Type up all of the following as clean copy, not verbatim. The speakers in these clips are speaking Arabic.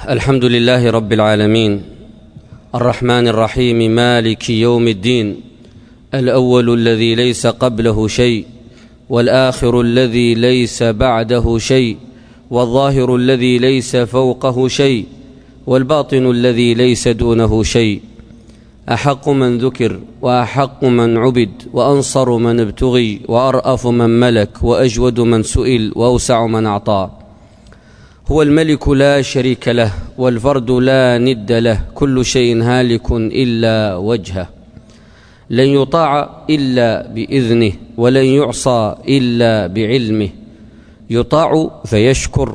الحمد لله رب العالمين الرحمن الرحيم مالك يوم الدين، الأول الذي ليس قبله شيء، والآخر الذي ليس بعده شيء، والظاهر الذي ليس فوقه شيء، والباطن الذي ليس دونه شيء. أحق من ذكر، وأحق من عبد، وأنصر من ابتغي، وأرأف من ملك، وأجود من سئل، وأوسع من أعطى. هو الملك لا شريك له، والفرد لا ند له، كل شيء هالك إلا وجهه، لن يطاع إلا بإذنه، ولن يعصى إلا بعلمه، يطاع فيشكر،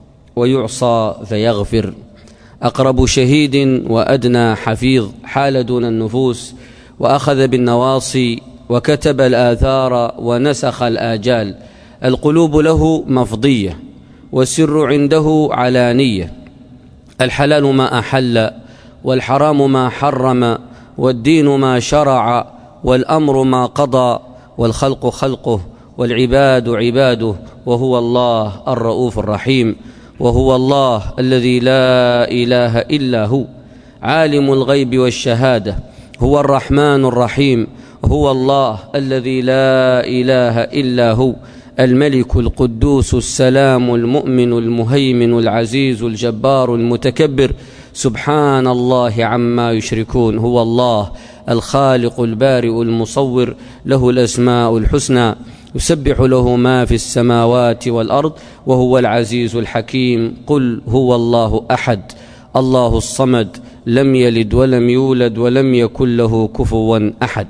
ويعصى فيغفر. أقرب شهيد وأدنى حفيظ، حال دون النفوس، وأخذ بالنواصي، وكتب الآثار، ونسخ الآجال. القلوب له مفضية، والسر عنده علانية. الحلال ما أحل، والحرام ما حرم، والدين ما شرع، والأمر ما قضى، والخلق خلقه، والعباد عباده، وهو الله الرؤوف الرحيم. وهو الله الذي لا إله إلا هو، عالم الغيب والشهادة، هو الرحمن الرحيم. هو الله الذي لا إله إلا هو، الملك القدوس السلام المؤمن المهيمن العزيز الجبار المتكبر، سبحان الله عما يشركون. هو الله الخالق البارئ المصور، له الأسماء الحسنى، يسبح له ما في السماوات والأرض، وهو العزيز الحكيم. قل هو الله أحد، الله الصمد، لم يلد ولم يولد، ولم يكن له كفوا أحد.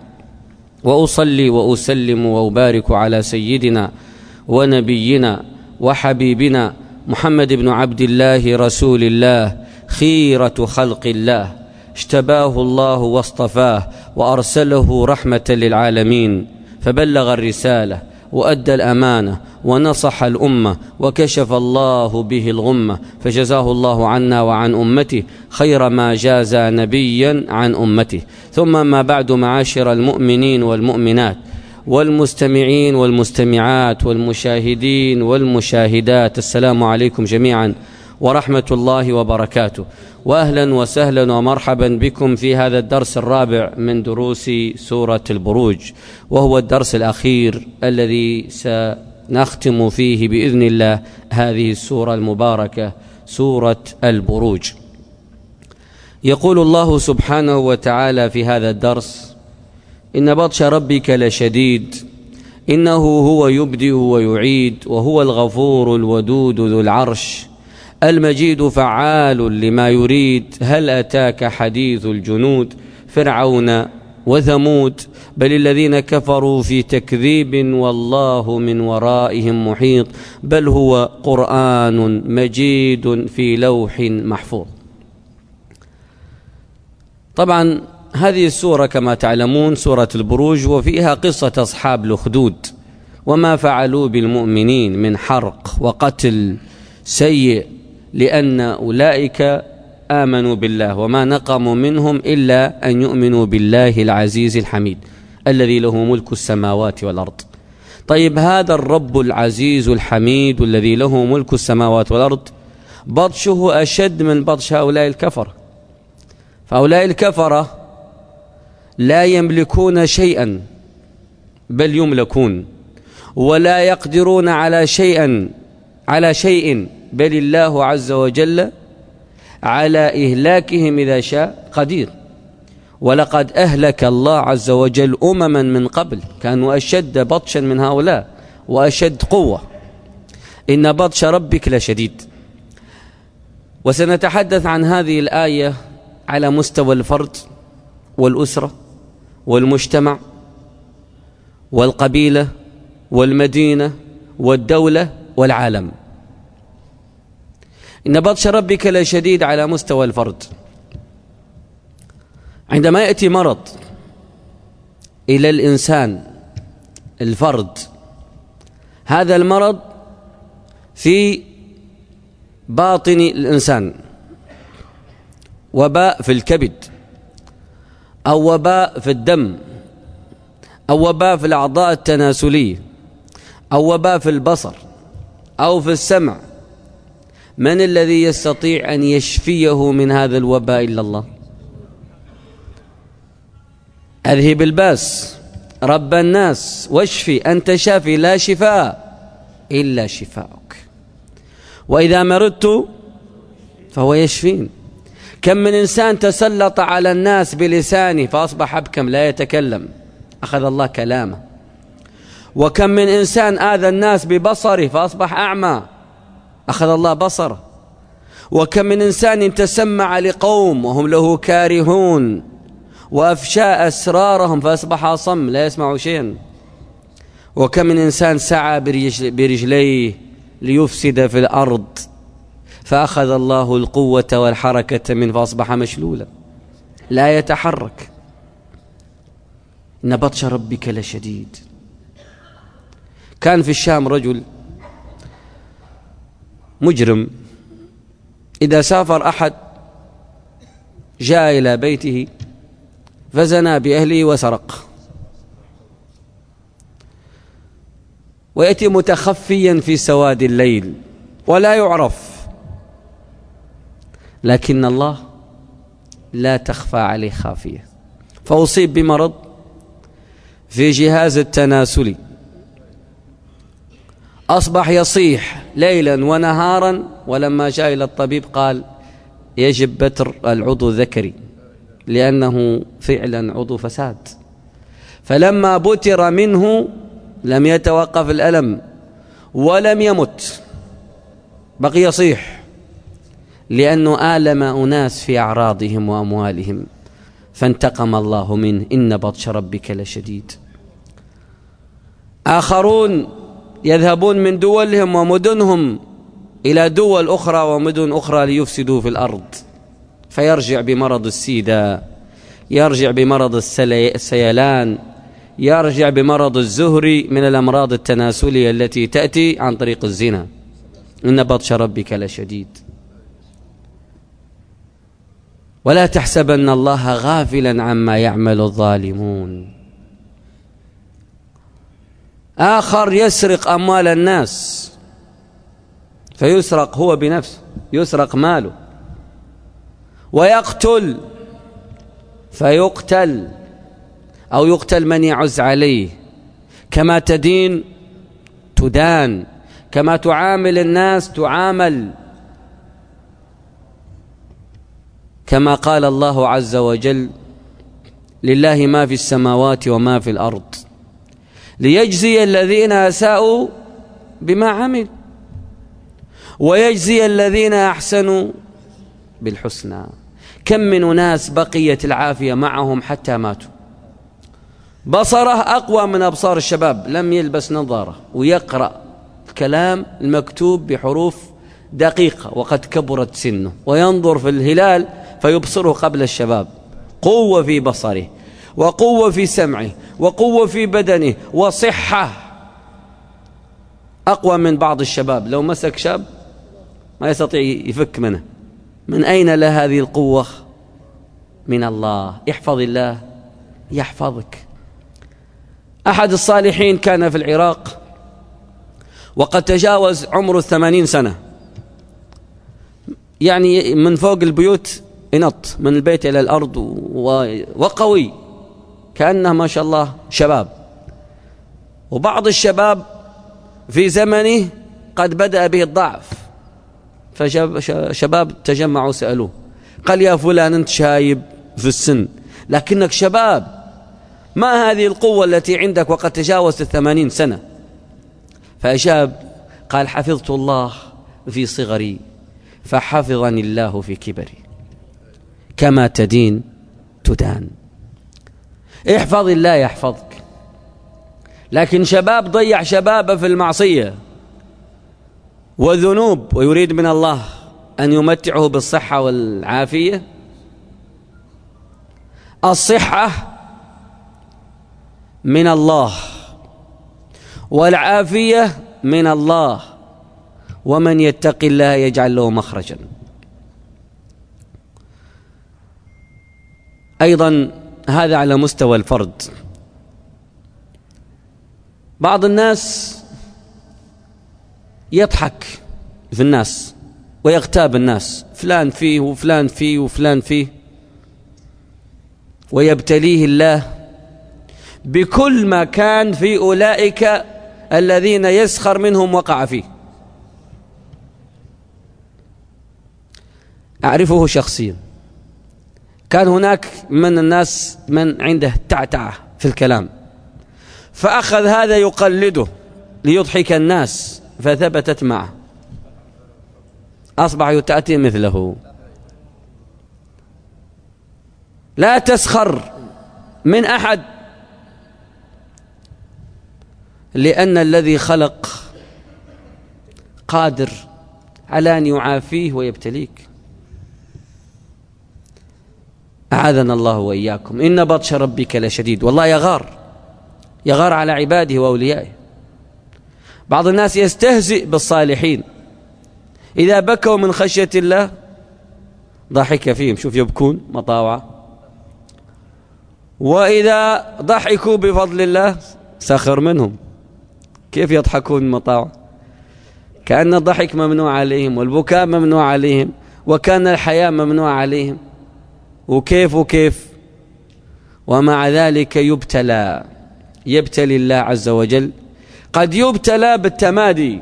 وأصلي وأسلم وأبارك على سيدنا ونبينا وحبيبنا محمد بن عبد الله رسول الله، خيرة خلق الله، اجتباه الله واصطفاه، وأرسله رحمة للعالمين، فبلغ الرسالة، وأدى الأمانة، ونصح الأمة، وكشف الله به الغمة، فجزاه الله عنا وعن أمته خير ما جاز نبيا عن أمته. ثم ما بعد، معاشر المؤمنين والمؤمنات، والمستمعين والمستمعات، والمشاهدين والمشاهدات، السلام عليكم جميعا ورحمة الله وبركاته، وأهلا وسهلا ومرحبا بكم في هذا الدرس الرابع من دروس سورة البروج، وهو الدرس الأخير الذي سنختم فيه بإذن الله هذه السورة المباركة، سورة البروج. يقول الله سبحانه وتعالى في هذا الدرس: إن بطش ربك لشديد، إنه هو يبدئ ويعيد، وهو الغفور الودود ذو العرش المجيد، فعال لما يريد. هل أتاك حديث الجنود، فرعون وثمود، بل الذين كفروا في تكذيب، والله من ورائهم محيط، بل هو قرآن مجيد في لوح محفوظ. طبعا هذه السورة كما تعلمون سورة البروج، وفيها قصة أصحاب الأخدود وما فعلوا بالمؤمنين من حرق وقتل سيء، لأن أولئك آمنوا بالله، وما نقموا منهم إلا أن يؤمنوا بالله العزيز الحميد الذي له ملك السماوات والأرض. طيب، هذا الرب العزيز الحميد الذي له ملك السماوات والأرض بطشه أشد من بطش هؤلاء الكفرة. فهؤلاء الكفرة لا يملكون شيئا، بل يملكون، ولا يقدرون على شيء، بل الله عز وجل على إهلاكهم إذا شاء قدير. ولقد أهلك الله عز وجل أمما من قبل كانوا أشد بطشا من هؤلاء وأشد قوة. إن بطش ربك لشديد. وسنتحدث عن هذه الآية على مستوى الفرد والأسرة والمجتمع والقبيلة والمدينة والدولة والعالم. إن بطش ربك لشديد على مستوى الفرد. عندما يأتي مرض إلى الإنسان الفرد، هذا المرض في باطن الإنسان، وباء في الكبد، أو وباء في الدم، أو وباء في الأعضاء التناسلية، أو وباء في البصر، أو في السمع، من الذي يستطيع أن يشفيه من هذا الوباء إلا الله؟ أذهب الباس رب الناس واشفي أنت شافي لا شفاء إلا شفاؤك، وإذا مرضت فهو يشفين. كم من إنسان تسلط على الناس بلسانه فأصبح أبكم لا يتكلم، أخذ الله كلامه. وكم من إنسان آذى الناس ببصره فأصبح أعمى، أخذ الله بصره. وكم من إنسان تسمع لقوم وهم له كارهون وأفشى أسرارهم فأصبح أصم لا يسمع شيئا. وكم من إنسان سعى برجليه ليفسد في الأرض فأخذ الله القوة والحركة منه فأصبح مشلولا لا يتحرك. إن بطش ربك لشديد. كان في الشام رجل مجرم، إذا سافر أحد جاء إلى بيته فزنى بأهله وسرق، ويأتي متخفيا في سواد الليل ولا يعرف، لكن الله لا تخفى عليه خافية. فأصيب بمرض في جهاز التناسل، أصبح يصيح ليلا ونهارا، ولما جاء إلى الطبيب قال يجب بتر العضو الذكري لأنه فعلا عضو فساد. فلما بتر منه لم يتوقف الألم ولم يمت، بقي يصيح لأنه آلم أناس في أعراضهم وأموالهم، فانتقم الله منه. إن بطش ربك لشديد. آخرون يذهبون من دولهم ومدنهم إلى دول أخرى ومدن أخرى ليفسدوا في الأرض، فيرجع بمرض السيدا، يرجع بمرض السيلان، يرجع بمرض الزهري من الأمراض التناسلية التي تأتي عن طريق الزنا. إن بطش ربك لشديد. ولا تحسبن الله غافلا عما يعمل الظالمون. آخر يسرق أموال الناس فيسرق هو بنفسه، يسرق ماله، ويقتل فيقتل أو يقتل من يعز عليه. كما تدين تدان، كما تعامل الناس تعامل. كما قال الله عز وجل لله ما في السماوات وما في الأرض ليجزي الذين أساءوا بما عملوا ويجزي الذين أحسنوا بالحسنى. كم من أناس بقيت العافية معهم حتى ماتوا، بصره أقوى من أبصار الشباب، لم يلبس نظارة ويقرأ الكلام المكتوب بحروف دقيقة وقد كبرت سنه، وينظر في الهلال فيبصره قبل الشباب. قوة في بصره وقوة في سمعه وقوة في بدنه وصحة أقوى من بعض الشباب. لو مسك شاب ما يستطيع يفك منه. من أين له هذه القوة؟ من الله. احفظ الله يحفظك. أحد الصالحين كان في العراق وقد تجاوز عمره 80 سنة، يعني من فوق البيوت ينط من البيت إلى الأرض وقوي كأنه ما شاء الله شباب. وبعض الشباب في زمنه قد بدأ به الضعف، فشباب تجمعوا سألوه، قال يا فلان أنت شايب في السن لكنك شباب، ما هذه القوة التي عندك وقد تجاوزت 80 سنة؟ فأجاب قال حفظت الله في صغري فحفظني الله في كبري. كما تدين تدان. احفظ الله يحفظك. لكن شباب ضيع شبابه في المعصية وذنوب ويريد من الله أن يمتعه بالصحة والعافية. الصحة من الله والعافية من الله، ومن يتق الله يجعل له مخرجا. أيضا هذا على مستوى الفرد. بعض الناس يضحك في الناس ويغتاب الناس، فلان فيه وفلان فيه وفلان فيه، ويبتليه الله بكل ما كان في أولئك الذين يسخر منهم وقع فيه. أعرفه شخصيا، كان هناك من الناس من عنده تعتعة في الكلام، فأخذ هذا يقلده ليضحك الناس فثبتت معه، أصبح يتأتي مثله. لا تسخر من أحد، لأن الذي خلق قادر على أن يعافيه ويبتليك. أعاذنا الله وإياكم. إن بطش ربك لشديد. والله يغار على عباده وأوليائه. بعض الناس يستهزئ بالصالحين، إذا بكوا من خشية الله ضحك فيهم، شوف يبكون مطاوعة، وإذا ضحكوا بفضل الله سخر منهم. كيف يضحكون مطاوعة؟ كأن الضحك ممنوع عليهم والبكاء ممنوع عليهم وكان الحياء ممنوع عليهم، وكيف ومع ذلك يبتلي الله عز وجل. قد يبتلى بالتمادي،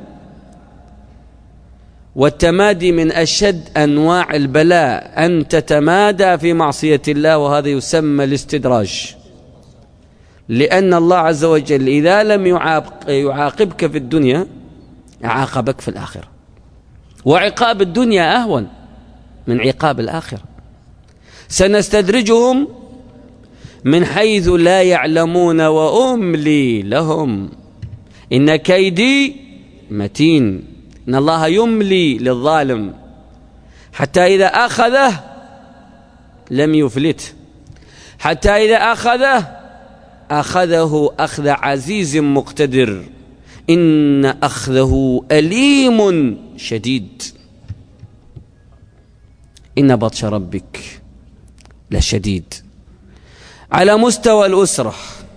والتمادي من أشد أنواع البلاء، أن تتمادى في معصية الله، وهذا يسمى الاستدراج. لأن الله عز وجل إذا لم يعاقبك في الدنيا عاقبك في الآخرة، وعقاب الدنيا أهون من عقاب الآخرة. سنستدرجهم من حيث لا يعلمون وأملي لهم إن كيدي متين. إن الله يملي للظالم حتى إذا أخذه لم يفلته، حتى إذا أخذه أخذ عزيز مقتدر، إن أخذه أليم شديد. إن بطش ربك لشديد. على مستوى الأسرة،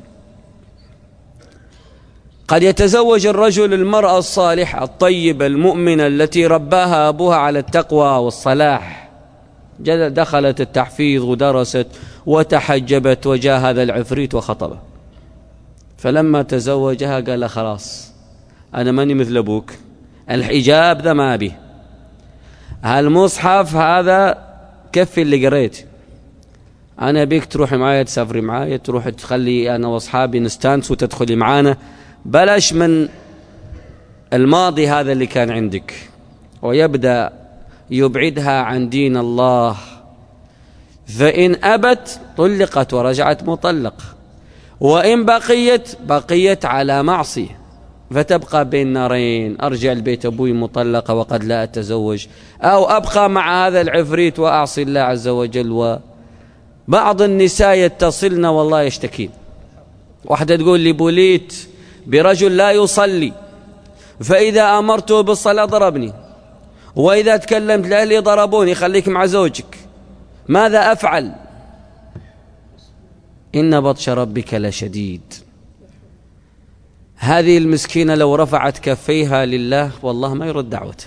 قد يتزوج الرجل المرأة الصالحة الطيبة المؤمنة التي رباها أبوها على التقوى والصلاح، دخلت التحفيظ ودرست وتحجبت، وجاء هذا العفريت وخطبه، فلما تزوجها قال خلاص أنا ماني مثل أبوك، الحجاب ذا ما به، هالمصحف هذا كفي اللي قريت، أنا بيك تروح معايا، تسافري معايا، تروح تخلي أنا وأصحابي نستانس وتدخلي معانا، بلاش من الماضي هذا اللي كان عندك. ويبدأ يبعدها عن دين الله، فإن أبت طلقت ورجعت مطلق، وإن بقيت على معصية، فتبقى بين نارين، أرجع البيت أبوي مطلقة وقد لا أتزوج، أو أبقى مع هذا العفريت وأعصي الله عز وجل. وبعض النساء يتصلن والله يشتكين، واحدة تقول لي بوليت برجل لا يصلي، فإذا أمرته بالصلاة ضربني، وإذا تكلمت لأهلي ضربوني، خليك مع زوجك، ماذا أفعل؟ إن بطش ربك لشديد. هذه المسكينة لو رفعت كفيها لله والله ما يرد دعوتها.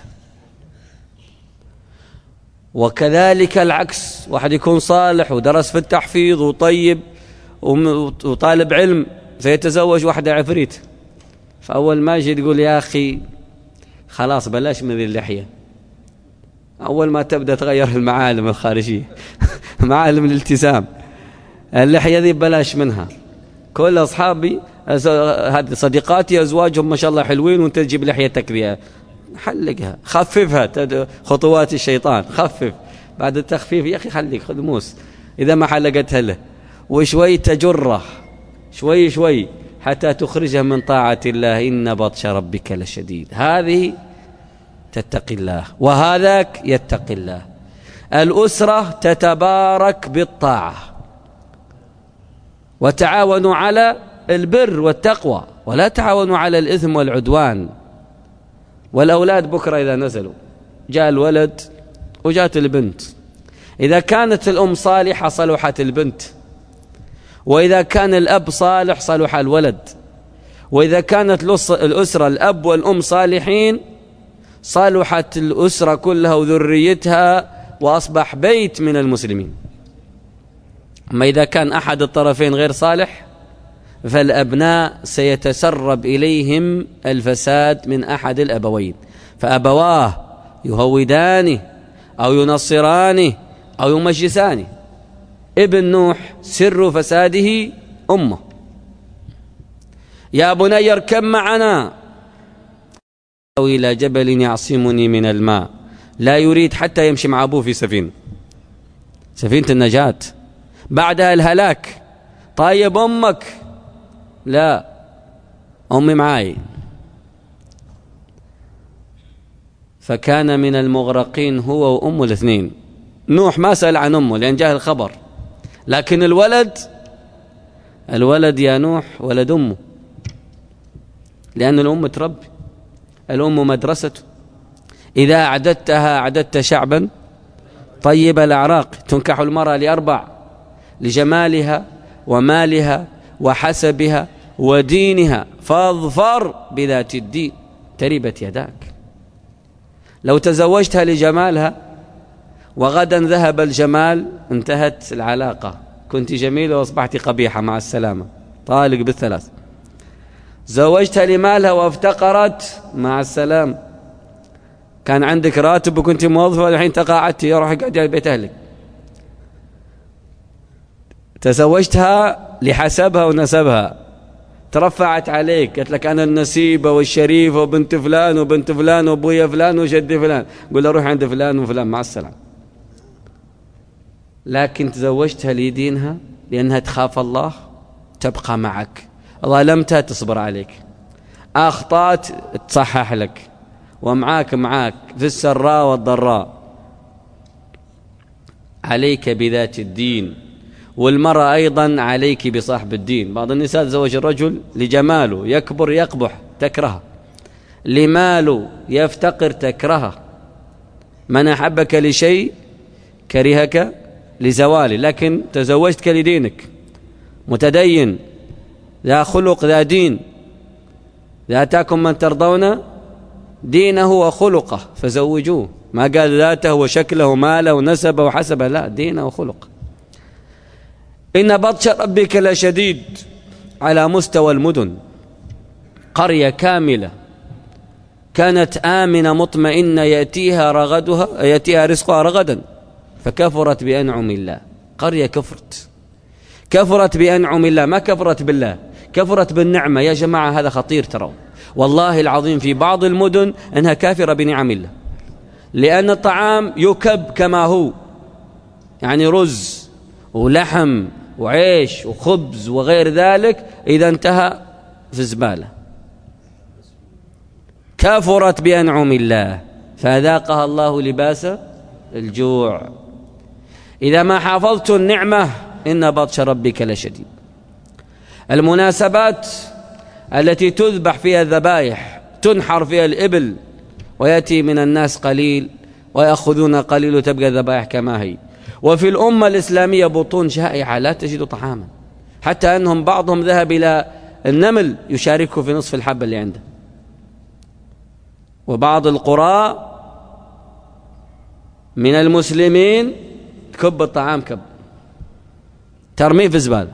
وكذلك العكس، واحد يكون صالح ودرس في التحفيظ وطيب وطالب علم، فيتزوج واحدة عفريت، فأول ما يجي تقول يا أخي خلاص بلاش من ذي اللحية، أول ما تبدأ تغير المعالم الخارجية معالم الالتزام، اللحية ذي بلاش منها. كل أصحابي هذه صديقاتي أزواجهم ما شاء الله حلوين، وانت تجيب لحيتك ذي، حلقها، خففها، خطوات الشيطان، خفف. بعد التخفيف يا أخي خليك خذ موس إذا ما حلقتها له، وشوي تجره شوي حتى تخرجها من طاعة الله. إن بطش ربك لشديد. هذه تتقي الله وهذاك يتقي الله. الأسرة تتبارك بالطاعة، وتعاونوا على البر والتقوى، ولا تعاونوا على الإثم والعدوان. والأولاد بكرة إذا نزلوا، جاء الولد وجاءت البنت، إذا كانت الأم صالحة صلحت البنت، وإذا كان الأب صالح صلح الولد، وإذا كانت الأسرة الأب والأم صالحين صلحت الأسرة كلها وذريتها وأصبح بيت من المسلمين. أما إذا كان أحد الطرفين غير صالح فالأبناء سيتسرب إليهم الفساد من أحد الأبوين، فأبواه يهودانه أو ينصرانه أو يمجسانه. ابن نوح سر فساده أمه. يا بني اركب معنا أو إلى جبل يعصمني من الماء. لا يريد حتى يمشي مع أبوه في سفينة النجاة، بعدها الهلاك. طيب أمك؟ لا، أمي معاي. فكان من المغرقين هو وأمه الاثنين. نوح ما سأل عن أمه لأن جاء الخبر، لكن الولد يا نوح ولد أمه، لأن الأم تربي، الأم مدرسته. إذا أعددتها أعددت شعبا طيب الأعراق. تنكح المرأة ل4: لجمالها ومالها وحسبها ودينها، فاظفر بذات الدين تربت يداك. لو تزوجتها لجمالها وغدا ذهب الجمال انتهت العلاقة، كنت جميلة وأصبحت قبيحة، مع السلامة، طالق بالثلاث. زوجتها لمالها وافتقرت، مع السلام، كان عندك راتب وكنت موظفة والحين تقاعدت، يروح يقعد بيت أهلك. تزوجتها لحسبها ونسبها، ترفعت عليك، قالت لك أنا النسيبة والشريفة وبنت فلان وبنت فلان وأبويا فلان وجدي فلان، قول له روح عند فلان وفلان، مع السلام. لكن تزوجتها لدينها، لأنها تخاف الله، تبقى معك. ظلمتها تصبر عليك، أخطأت تصحح لك، ومعاك في السراء والضراء. عليك بذات الدين. والمرأة أيضا عليك بصاحب الدين. بعض النساء تزوج الرجل لجماله، يكبر يقبح تكرهه، لماله يفتقر تكرهه. من أحبك لشيء كرهك لزواله. لكن تزوجتك لدينك، متدين ذا خلق ذا دين، لا أتاكم من ترضون دينه وخلقه فزوجوه. ما قال ذاته وشكله وماله ونسبه وحسبه، لا، دينه وخلقه. إن بطش ربك لشديد. على مستوى المدن، قرية كاملة كانت آمنة مطمئنة يأتيها رزقها رغدا، فكفرت بأنعم الله. قرية كفرت بأنعم الله، ما كفرت بالله، كفرت بالنعمة. يا جماعة هذا خطير ترى، والله العظيم في بعض المدن أنها كافرة بنعم الله، لأن الطعام يكب كما هو، يعني رز ولحم وعيش وخبز وغير ذلك، إذا انتهى في الزبالة. كفرت بأنعم الله فأذاقها الله لباس الجوع. إذا ما حافظت النعمة إن بطش ربك لشديد. المناسبات التي تذبح فيها الذبائح، تنحر فيها الإبل، ويأتي من الناس قليل ويأخذون قليل وتبقى الذبائح كما هي. وفي الأمة الإسلامية بطون شائعة لا تجد طعاما، حتى أنهم بعضهم ذهب إلى النمل يشاركه في نصف الحبة اللي عنده. وبعض القرى من المسلمين تكب الطعام ترميه في الزبالة.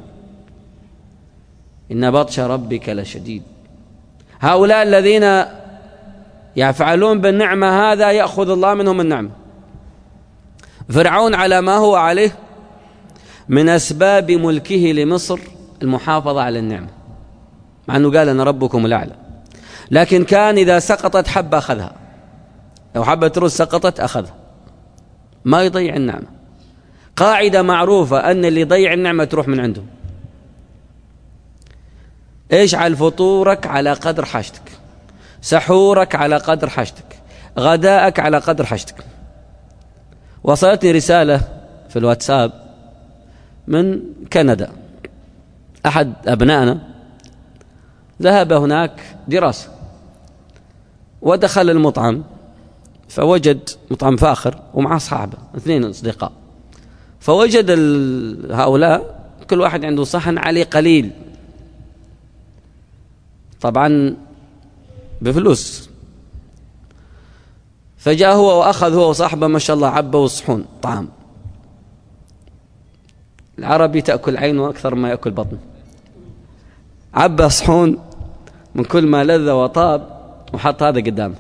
إن بطش ربك لشديد. هؤلاء الذين يفعلون بالنعمة هذا يأخذ الله منهم النعمة. فرعون على ما هو عليه من أسباب ملكه لمصر المحافظة على النعمة، مع أنه قال أنا ربكم الأعلى، لكن كان إذا سقطت حبة أخذها، لو حبة رز سقطت أخذها، ما يضيع النعمة. قاعدة معروفة أن اللي يضيع النعمة تروح من عنده. اجعل فطورك على قدر حاجتك، سحورك على قدر حاجتك، غداءك على قدر حاجتك. وصلتني رسالة في الواتساب من كندا، أحد أبنائنا ذهب هناك دراسة ودخل المطعم، فوجد مطعم فاخر ومع أصحابه 2 أصدقاء، فوجد هؤلاء كل واحد عنده صحن عليه قليل، طبعا بفلوس. فجاء هو وأخذ هو وصاحبه ما شاء الله عبوا الصحون طعام. العربي تأكل عينه أكثر ما يأكل بطنه. عبى صحون من كل ما لذ وطاب وحط هذا قدامه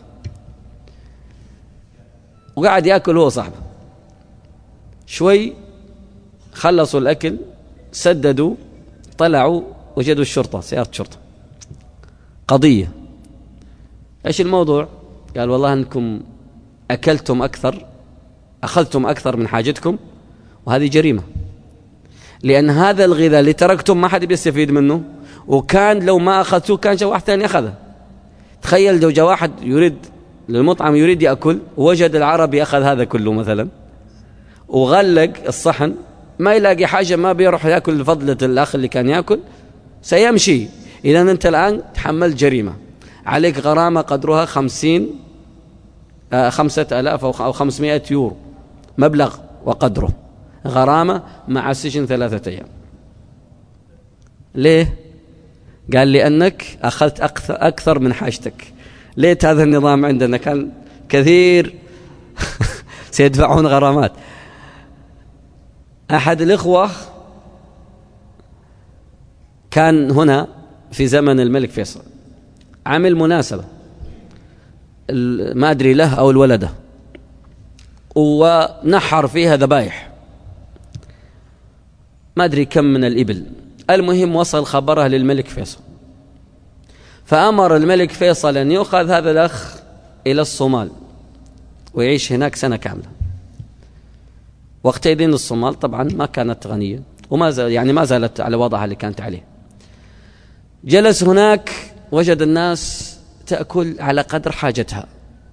وقعد يأكل هو صاحبه. شوي خلصوا الأكل، سددوا، طلعوا وجدوا الشرطة، سيارة شرطة، قضية. إيش الموضوع؟ قال والله أنكم أكلتم أكثر، أخذتم أكثر من حاجتكم، وهذه جريمة، لأن هذا الغذاء اللي تركتم ما حد بيستفيد منه، وكان لو ما أخذتوه كان جاء واحد ثاني أخذه. تخيل لو جاء واحد يريد للمطعم يريد يأكل ووجد العربي أخذ هذا كله مثلا وغلق الصحن، ما يلاقي حاجة، ما بيروح يأكل فضلة الأخ اللي كان يأكل، سيمشي. إذا أنت الآن تحمل جريمة، عليك غرامة قدرها 5,000 أو 500 يورو، مبلغ وقدره، غرامة مع سجن 3 أيام. ليه؟ قال لأنك أخذت أكثر من حاجتك. ليت هذا النظام عندنا كان كثير سيدفعون غرامات. أحد الإخوة كان هنا في زمن الملك فيصل، عمل مناسبة ما أدري له أو الولده، ونحر فيها ذبائح ما أدري كم من الإبل. المهم وصل خبره للملك فيصل، فأمر الملك فيصل أن يؤخذ هذا الأخ إلى الصومال ويعيش هناك سنة كاملة. وقتئذ الصومال طبعا ما كانت غنية وما ما زالت على وضعها اللي كانت عليه. جلس هناك وجد الناس تأكل على قدر حاجتها،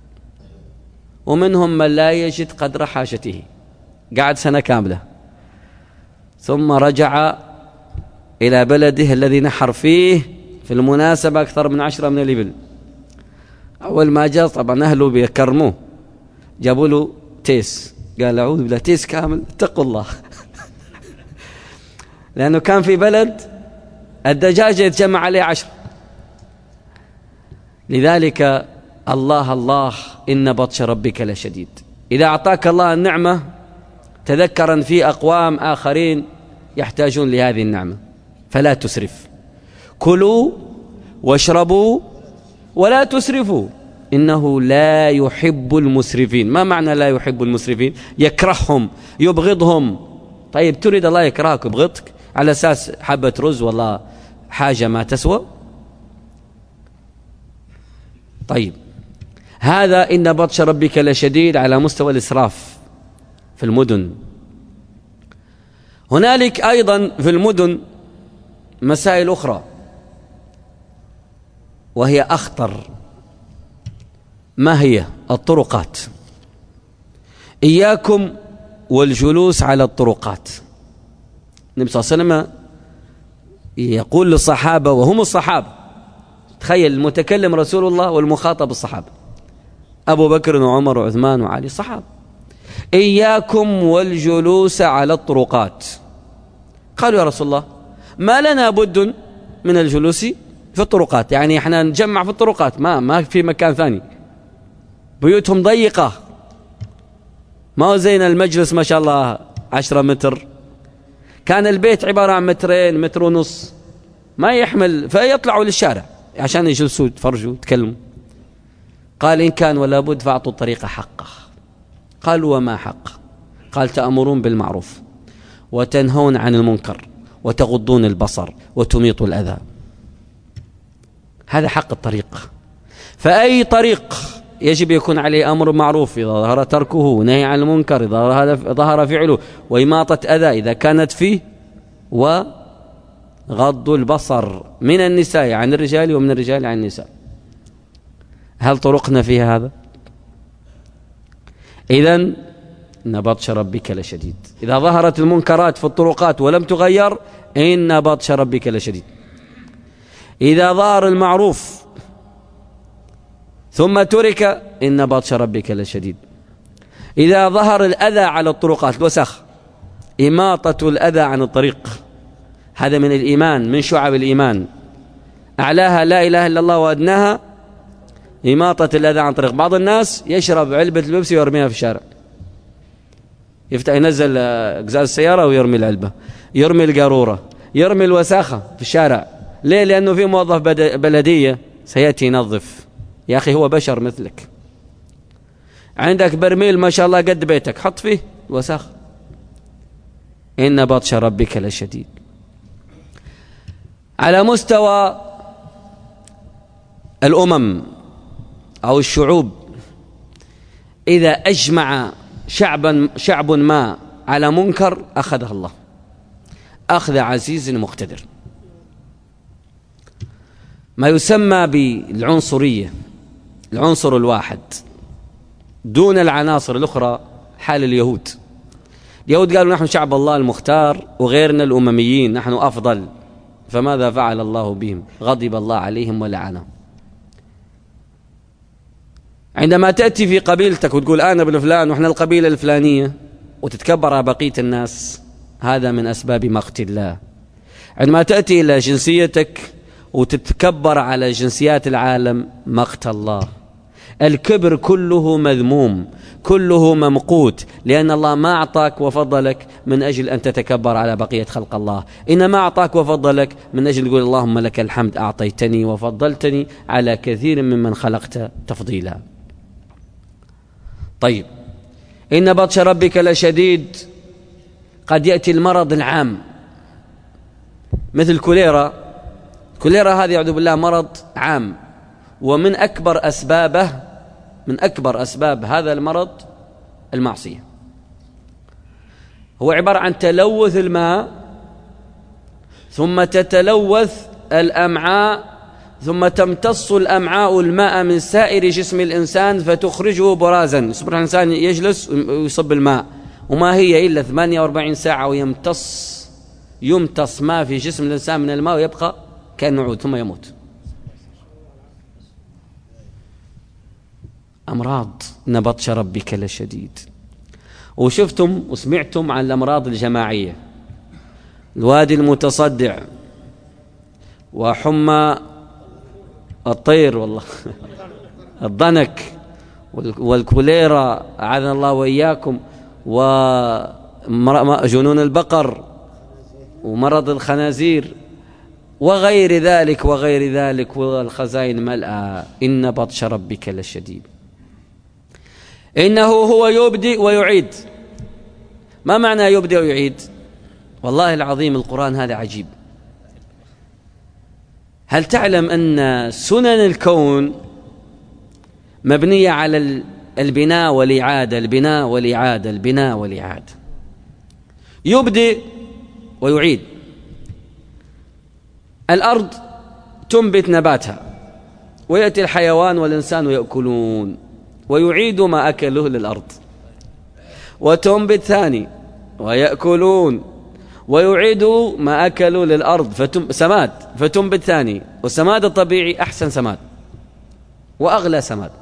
ومنهم من لا يجد قدر حاجته. قعد سنة كاملة ثم رجع إلى بلده الذي نحر فيه في المناسبة أكثر من 10 من الإبل. أول ما جاء طبعا أهله بيكرموه، جابوا له تيس، قال أعوذ بالله، تيس كامل، اتقوا الله. لأنه كان في بلد الدجاجة يتجمع عليه 10. لذلك الله إن بطش ربك لشديد. إذا أعطاك الله النعمة تذكر أن في أقوام آخرين يحتاجون لهذه النعمة، فلا تسرف. كلوا واشربوا ولا تسرفوا إنه لا يحب المسرفين. ما معنى لا يحب المسرفين؟ يكرههم، يبغضهم. طيب تريد الله يكرهك ويبغضك على أساس حبة رز والله حاجة ما تسوى؟ طيب هذا إن بطش ربك لشديد على مستوى الإسراف في المدن. هنالك أيضا في المدن مسائل أخرى وهي أخطر. ما هي؟ الطرقات. إياكم والجلوس على الطرقات. النبي صلى الله عليه وسلم يقول للصحابة وهم الصحابة، تخيل المتكلم رسول الله والمخاطب الصحابة، أبو بكر وعمر وعثمان وعلي، الصحابة، إياكم والجلوس على الطرقات. قالوا يا رسول الله ما لنا بد من الجلوس في الطرقات، يعني احنا نجمع في الطرقات، ما في مكان ثاني، بيوتهم ضيقة، ما هو زين المجلس ما شاء الله 10 متر، كان البيت عبارة عن 2 متر ونص ما يحمل، فيطلعوا للشارع عشان يجلسوا يتفرجوا يتكلموا. قال إن كان ولا بد فأعطوا الطريق حقه. قالوا وما حق؟ قال تأمرون بالمعروف وتنهون عن المنكر وتغضون البصر وتميطوا الأذى. هذا حق الطريق. فأي طريق يجب يكون عليه أمر معروف إذا ظهر تركه، ونهي عن المنكر إذا ظهر فعله، وإماطة أذى إذا كانت فيه، وغض البصر من النساء عن الرجال ومن الرجال عن النساء. هل طرقنا فيها هذا؟ إذن إن بطش ربك لشديد. إذا ظهرت المنكرات في الطرقات ولم تغير إن بطش ربك لشديد. إذا ظهر المعروف ثم ترك إن بطش ربك لشديد. إذا ظهر الأذى على الطرقات، الوسخ، إماطة الأذى عن الطريق، هذا من الإيمان، من شعب الإيمان. أعلاها لا إله إلا الله وأدناها إماطة الأذى عن طريق. بعض الناس يشرب علبة البيبسي ويرميها في الشارع، يفتح ينزل قزاز السيارة ويرمي العلبة، يرمي القارورة، يرمي الوساخة في الشارع. ليه؟ لأنه في موظف بلدية سيأتي ينظف. يا أخي هو بشر مثلك، عندك برميل ما شاء الله قد بيتك، حط فيه وساخ. إن بطش ربك لشديد. على مستوى الأمم أو الشعوب، إذا أجمع شعب ما على منكر أخذه الله أخذ عزيز مقتدر. ما يسمى بالعنصرية، العنصر الواحد دون العناصر الأخرى. حال اليهود قالوا نحن شعب الله المختار وغيرنا الأمميين نحن أفضل، فماذا فعل الله بهم؟ غضب الله عليهم ولعنهم. عندما تأتي في قبيلتك وتقول أنا ابن فلان وإحنا القبيلة الفلانية وتتكبر على بقية الناس، هذا من أسباب مقت الله. عندما تأتي إلى جنسيتك وتتكبر على جنسيات العالم، مقت الله. الكبر كله مذموم، كله ممقوت، لأن الله ما أعطاك وفضلك من أجل أن تتكبر على بقية خلق الله، إنما أعطاك وفضلك من أجل تقول اللهم لك الحمد أعطيتني وفضلتني على كثير ممن خلقت تفضيلا. طيب، إن بطش ربك لشديد. قد يأتي المرض العام مثل كوليرا هذه أعوذ بالله مرض عام، ومن أكبر أسباب هذا المرض المعصية. هو عبارة عن تلوث الماء، ثم تتلوث الأمعاء، ثم تمتص الأمعاء الماء من سائر جسم الإنسان فتخرجه برازا. يصبح الإنسان يجلس ويصب الماء، وما هي إلا 48 ساعة ويمتص ما في جسم الإنسان من الماء ويبقى كأنه عود ثم يموت. أمراض. إن بطش ربك لشديد. وشفتم وسمعتم عن الأمراض الجماعية، الوادي المتصدع وحمى الطير والله الضنك والكوليرا أعاذنا الله وإياكم، وجنون البقر ومرض الخنازير وغير ذلك والخزائن ملأى. إن بطش ربك لشديد. إنه هو يبدئ ويعيد. ما معنى يبدئ ويعيد؟ والله العظيم القرآن هذا عجيب. هل تعلم أن سنن الكون مبنية على البناء والإعادة، البناء والإعادة، البناء والإعادة. يبدئ ويعيد. الأرض تنبت نباتها، ويأتي الحيوان والإنسان ويأكلون، ويعيد ما أكله للأرض، وتنبت ثاني ويأكلون، ويعيد ما أكلوا للأرض سماد، فتنبت ثاني. والسماد الطبيعي أحسن سماد وأغلى سماد.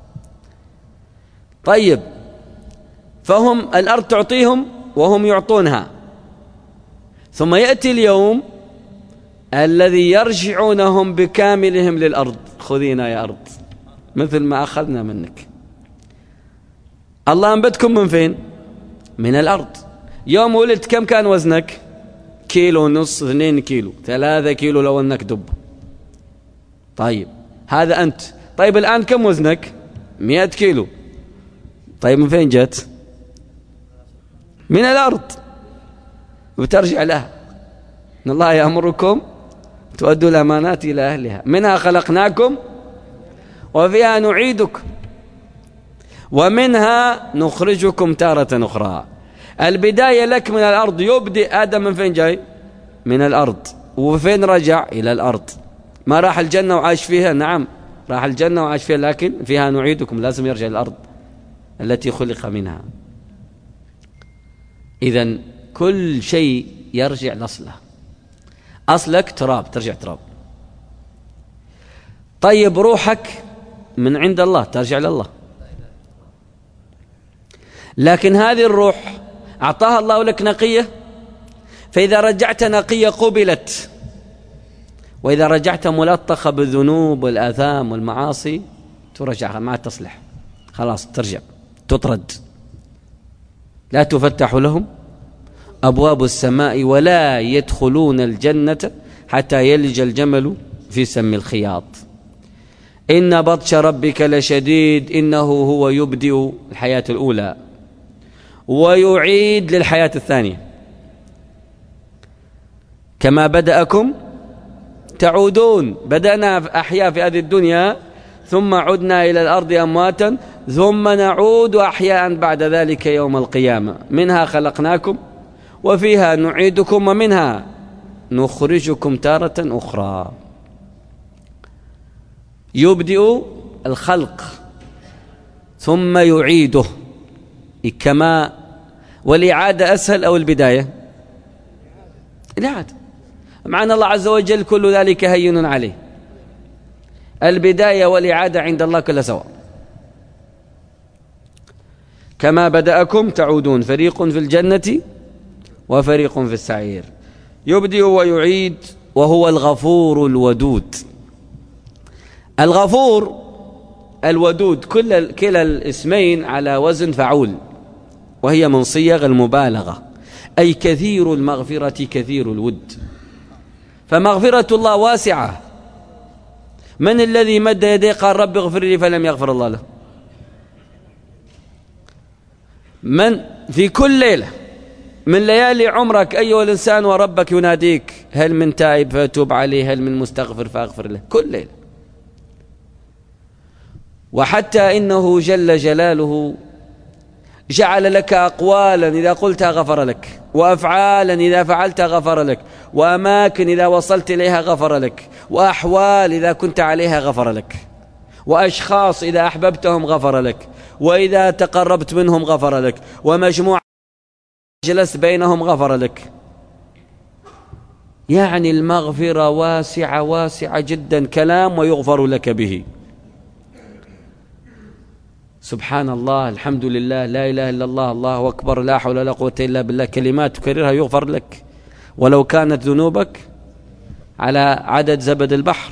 طيب، فهم الأرض تعطيهم وهم يعطونها، ثم يأتي اليوم الذي يرجعونهم بكاملهم للأرض. خذينا يا أرض مثل ما أخذنا منك. الله أنبتكم من فين؟ من الأرض. يوم ولدت كم كان وزنك؟ 1.5 كيلو، 2 كيلو، 3 كيلو لو أنك دب. طيب هذا أنت. طيب الآن كم وزنك؟ 100 كيلو. طيب من فين جت؟ من الأرض، وترجع لها. إن الله يأمركم تؤدوا الأمانات إلى أهلها، منها خلقناكم وفيها نعيدكم ومنها نخرجكم تارة أخرى. البداية لك من الأرض. يبدأ آدم من فين جاي؟ من الأرض. وفين رجع؟ إلى الأرض. ما راح الجنة وعاش فيها؟ نعم راح الجنة وعاش فيها، لكن فيها نعيدكم، لازم يرجع الأرض التي خلق منها. إذن كل شيء يرجع لأصله. أصلك تراب، ترجع تراب. طيب روحك من عند الله، ترجع لله. لكن هذه الروح أعطاها الله لك نقية، فإذا رجعت نقية قبلت، وإذا رجعت ملطخة بالذنوب والآثام والمعاصي ترجع، ما تصلح، خلاص ترجع، تطرد. لا تفتح لهم أبواب السماء ولا يدخلون الجنة حتى يلج الجمل في سم الخياط. إن بطش ربك لشديد إنه هو يبدئ الحياة الأولى ويعيد للحياة الثانية، كما بدأكم تعودون. بدأنا أحياء في هذه الدنيا ثم عدنا إلى الأرض أمواتا ثم نعود أحياء بعد ذلك يوم القيامة. منها خلقناكم وفيها نعيدكم ومنها نخرجكم تارة أخرى. يبدئ الخلق ثم يعيده، كما والإعادة أسهل أو البداية؟ الإعادة. معنى الله عز وجل كل ذلك هين عليه. البداية والإعادة عند الله كل سواء. كما بدأكم تعودون، فريق في الجنة وفريق في السعير. يبدئ ويعيد وهو الغفور الودود. الغفور الودود كلا الاسمين على وزن فعول، وهي من صيغ المبالغة، أي كثير المغفرة كثير الود. فمغفرة الله واسعة. من الذي مد يديه قال رب اغفر لي فلم يغفر الله له؟ من في كل ليلة من ليالي عمرك أيها الإنسان وربك يناديك هل من تائب فأتوب عليه، هل من مستغفر فأغفر له، كل ليلة. وحتى إنه جل جلاله جعل لك أقوالا إذا قلتها غفر لك، وأفعالا إذا فعلتها غفر لك، وأماكن إذا وصلت إليها غفر لك، وأحوال إذا كنت عليها غفر لك، وأشخاص إذا أحببتهم غفر لك، وإذا تقربت منهم غفر لك، ومجموعة جلست بينهم غفر لك. يعني المغفرة واسعة واسعة جدا، كلام ويغفر لك به. سبحان الله، الحمد لله، لا إله إلا الله، الله أكبر، لا حول ولا قوة إلا بالله، كلمات تكررها يغفر لك ولو كانت ذنوبك على عدد زبد البحر.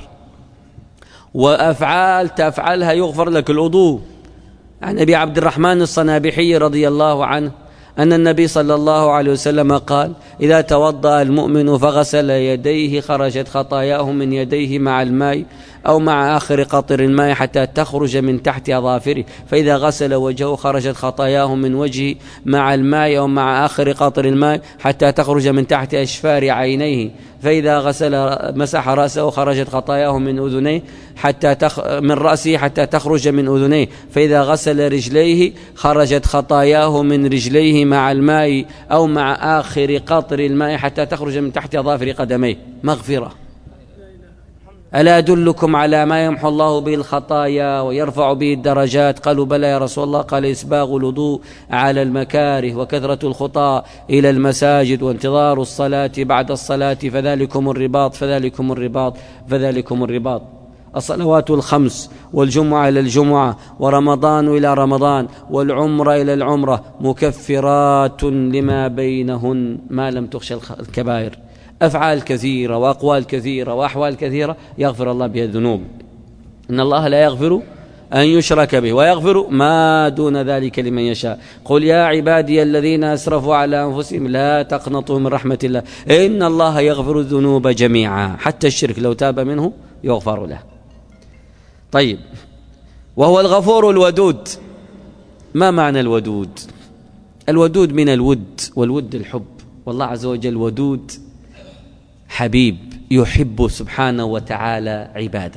وأفعال تفعلها يغفر لك. الوضوء عن أبي عبد الرحمن الصنابحي رضي الله عنه أن النبي صلى الله عليه وسلم قال إذا توضأ المؤمن فغسل يديه خرجت خطاياه من يديه مع الماء أو مع آخر قطر الماء حتى تخرج من تحت أظافره، فإذا غسل وجهه خرجت خطاياه من وجهه مع الماء أو مع آخر قطر الماء حتى تخرج من تحت أشفار عينيه، فإذا غسل مسح رأسه خرجت خطاياه من أذنيه من رأسه حتى تخرج من أذنيه، فإذا غسل رجليه خرجت خطاياه من رجليه مع الماء أو مع آخر قطر الماء حتى تخرج من تحت أظافر قدميه. مغفرة. ألا أدلكم على ما يمحو الله به الخطايا ويرفع به الدرجات؟ قالوا بلى يا رسول الله. قال إسباغ الوضوء على المكاره وكثرة الخطى إلى المساجد وانتظار الصلاة بعد الصلاة، فذلكم الرباط فذلكم الرباط فذلكم الرباط. الصلوات الخمس والجمعة إلى الجمعة ورمضان إلى رمضان والعمرة إلى العمرة مكفرات لما بينهن ما لم تخش الكبائر. أفعال كثيرة وأقوال كثيرة وأحوال كثيرة يغفر الله بها الذنوب. إن الله لا يغفر أن يشرك به ويغفر ما دون ذلك لمن يشاء. قل يا عبادي الذين أسرفوا على أنفسهم لا تقنطوا من رحمة الله إن الله يغفر الذنوب جميعا، حتى الشرك لو تاب منه يغفر له. طيب، وهو الغفور الودود. ما معنى الودود؟ الودود من الود، والود الحب، والله عز وجل ودود حبيب يحب سبحانه وتعالى عباده،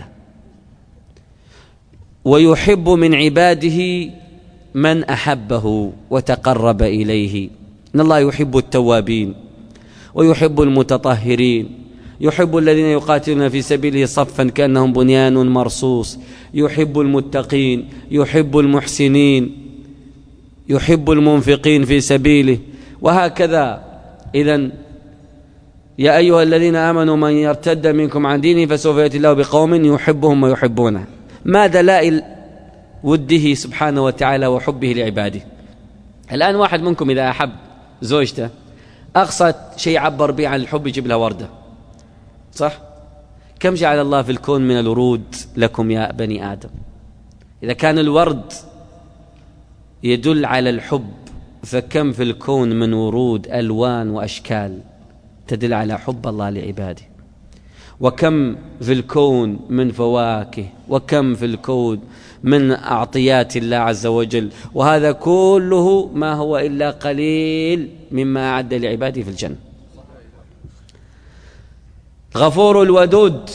ويحب من عباده من أحبه وتقرب إليه. إن الله يحب التوابين ويحب المتطهرين، يحب الذين يقاتلون في سبيله صفا كأنهم بنيان مرصوص، يحب المتقين، يحب المحسنين، يحب المنفقين في سبيله، وهكذا. إذن يا أيها الذين آمنوا من يرتد منكم عن دينه فسوف يأتي الله بقوم يحبهم ويحبونه. ما دلائل وده سبحانه وتعالى وحبه لعباده؟ الآن واحد منكم إذا أحب زوجته أقصى شيء عبر به عن الحب يجيب لها وردة، صح؟ كم جعل الله في الكون من الورود لكم يا بني آدم؟ إذا كان الورد يدل على الحب، فكم في الكون من ورود ألوان وأشكال تدل على حب الله لعباده، وكم في الكون من فواكه، وكم في الكون من أعطيات الله عز وجل، وهذا كله ما هو إلا قليل مما أعد لعباده في الجنة. غفور الودود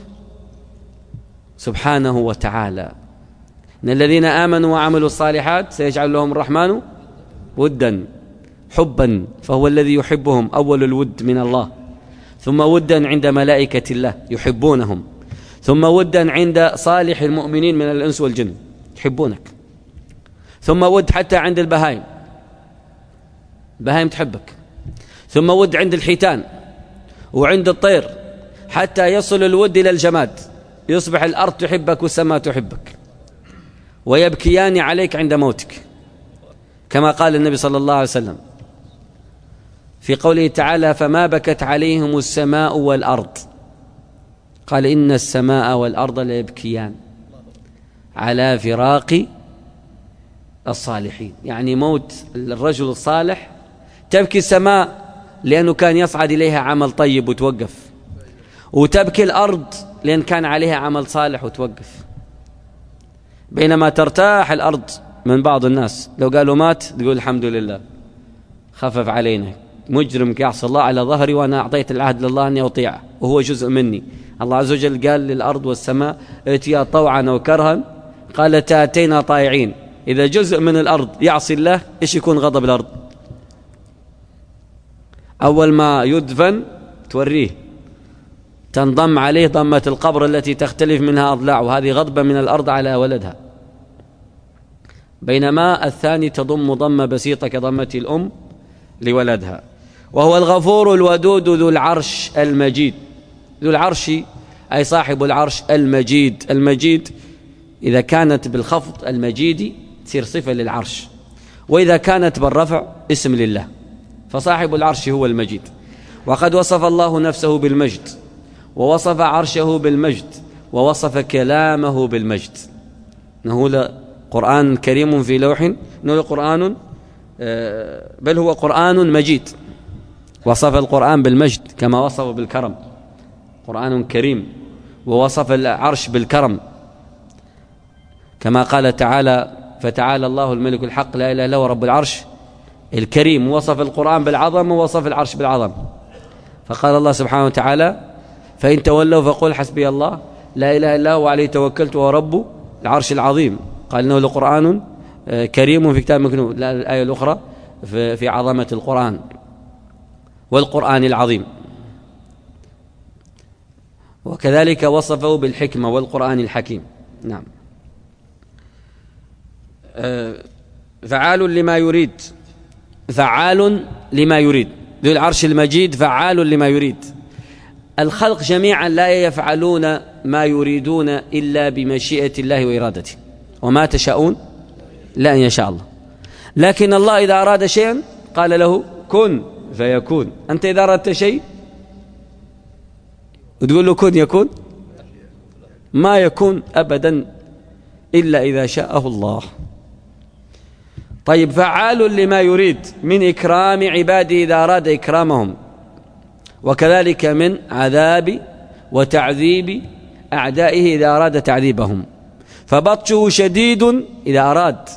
سبحانه وتعالى، إن الذين آمنوا وعملوا الصالحات سيجعل لهم الرحمن ودا حبا، فهو الذي يحبهم أول الود من الله، ثم ودا عند ملائكة الله يحبونهم، ثم ودا عند صالح المؤمنين من الإنس والجن يحبونك، ثم ود حتى عند البهائم تحبك، ثم ود عند الحيتان وعند الطير، حتى يصل الود إلى الجماد، يصبح الأرض تحبك والسماء تحبك، ويبكيان عليك عند موتك، كما قال النبي صلى الله عليه وسلم في قوله تعالى: فما بكت عليهم السماء والأرض، قال: إن السماء والأرض ليبكيان على فراق الصالحين، يعني موت الرجل الصالح تبكي السماء لأنه كان يصعد إليها عمل طيب وتوقف، وتبكي الأرض لأن كان عليها عمل صالح وتوقف، بينما ترتاح الأرض من بعض الناس، لو قالوا مات تقول الحمد لله خفف علينا، مجرم يعصي الله على ظهري وأنا أعطيت العهد لله أني أطيعه وهو جزء مني. الله عز وجل قال للأرض والسماء: ائتيا طوعا وكرها، قالتا أتينا طائعين. إذا جزء من الأرض يعصي الله إيش يكون غضب الأرض؟ أول ما يدفن توريه، تنضم عليه ضمة القبر التي تختلف منها أضلاع، وهذه غضبة من الأرض على ولدها، بينما الثاني تضم ضمة بسيطة كضمة الأم لولدها. وهو الغفور الودود ذو العرش المجيد. ذو العرش أي صاحب العرش المجيد. المجيد إذا كانت بالخفض المجيد تصير صفة للعرش، وإذا كانت بالرفع اسم لله، فصاحب العرش هو المجيد. وقد وصف الله نفسه بالمجد، ووصف عرشه بالمجد، ووصف كلامه بالمجد، إنه قرآن كريم في لوح، إنه قرآن بل هو قرآن مجيد. وصف القرآن بالمجد كما وصف بالكرم، قرآن كريم، ووصف العرش بالكرم كما قال تعالى: فتعالى الله الملك الحق لا إله إلا هو رب العرش الكريم. ووصف القرآن بالعظم ووصف العرش بالعظم، فقال الله سبحانه وتعالى: فإن تولوا فقل حسبي الله لا إله إلا هو عليه توكلت وهو رب العرش العظيم. قال إنه لقرآن كريم في كتاب مكنون. الآية الأخرى في عظمة القرآن والقرآن العظيم. وكذلك وصفه بالحكمة والقرآن الحكيم. نعم. فعال لما يريد، فعال لما يريد. ذو العرش المجيد فعال لما يريد. الخلق جميعا لا يفعلون ما يريدون إلا بمشيئة الله وإرادته، وما تشاءون لا أن يشاء الله. لكن الله إذا أراد شيئا قال له كن فيكون. أنت إذا أردت شيء وتقول له كن يكون، ما يكون أبدا إلا إذا شاءه الله. طيب، فعال لما يريد من إكرام عباده إذا أراد إكرامهم، وكذلك من عذاب وتعذيب أعدائه إذا أراد تعذيبهم. فبطشه شديد إذا أراد،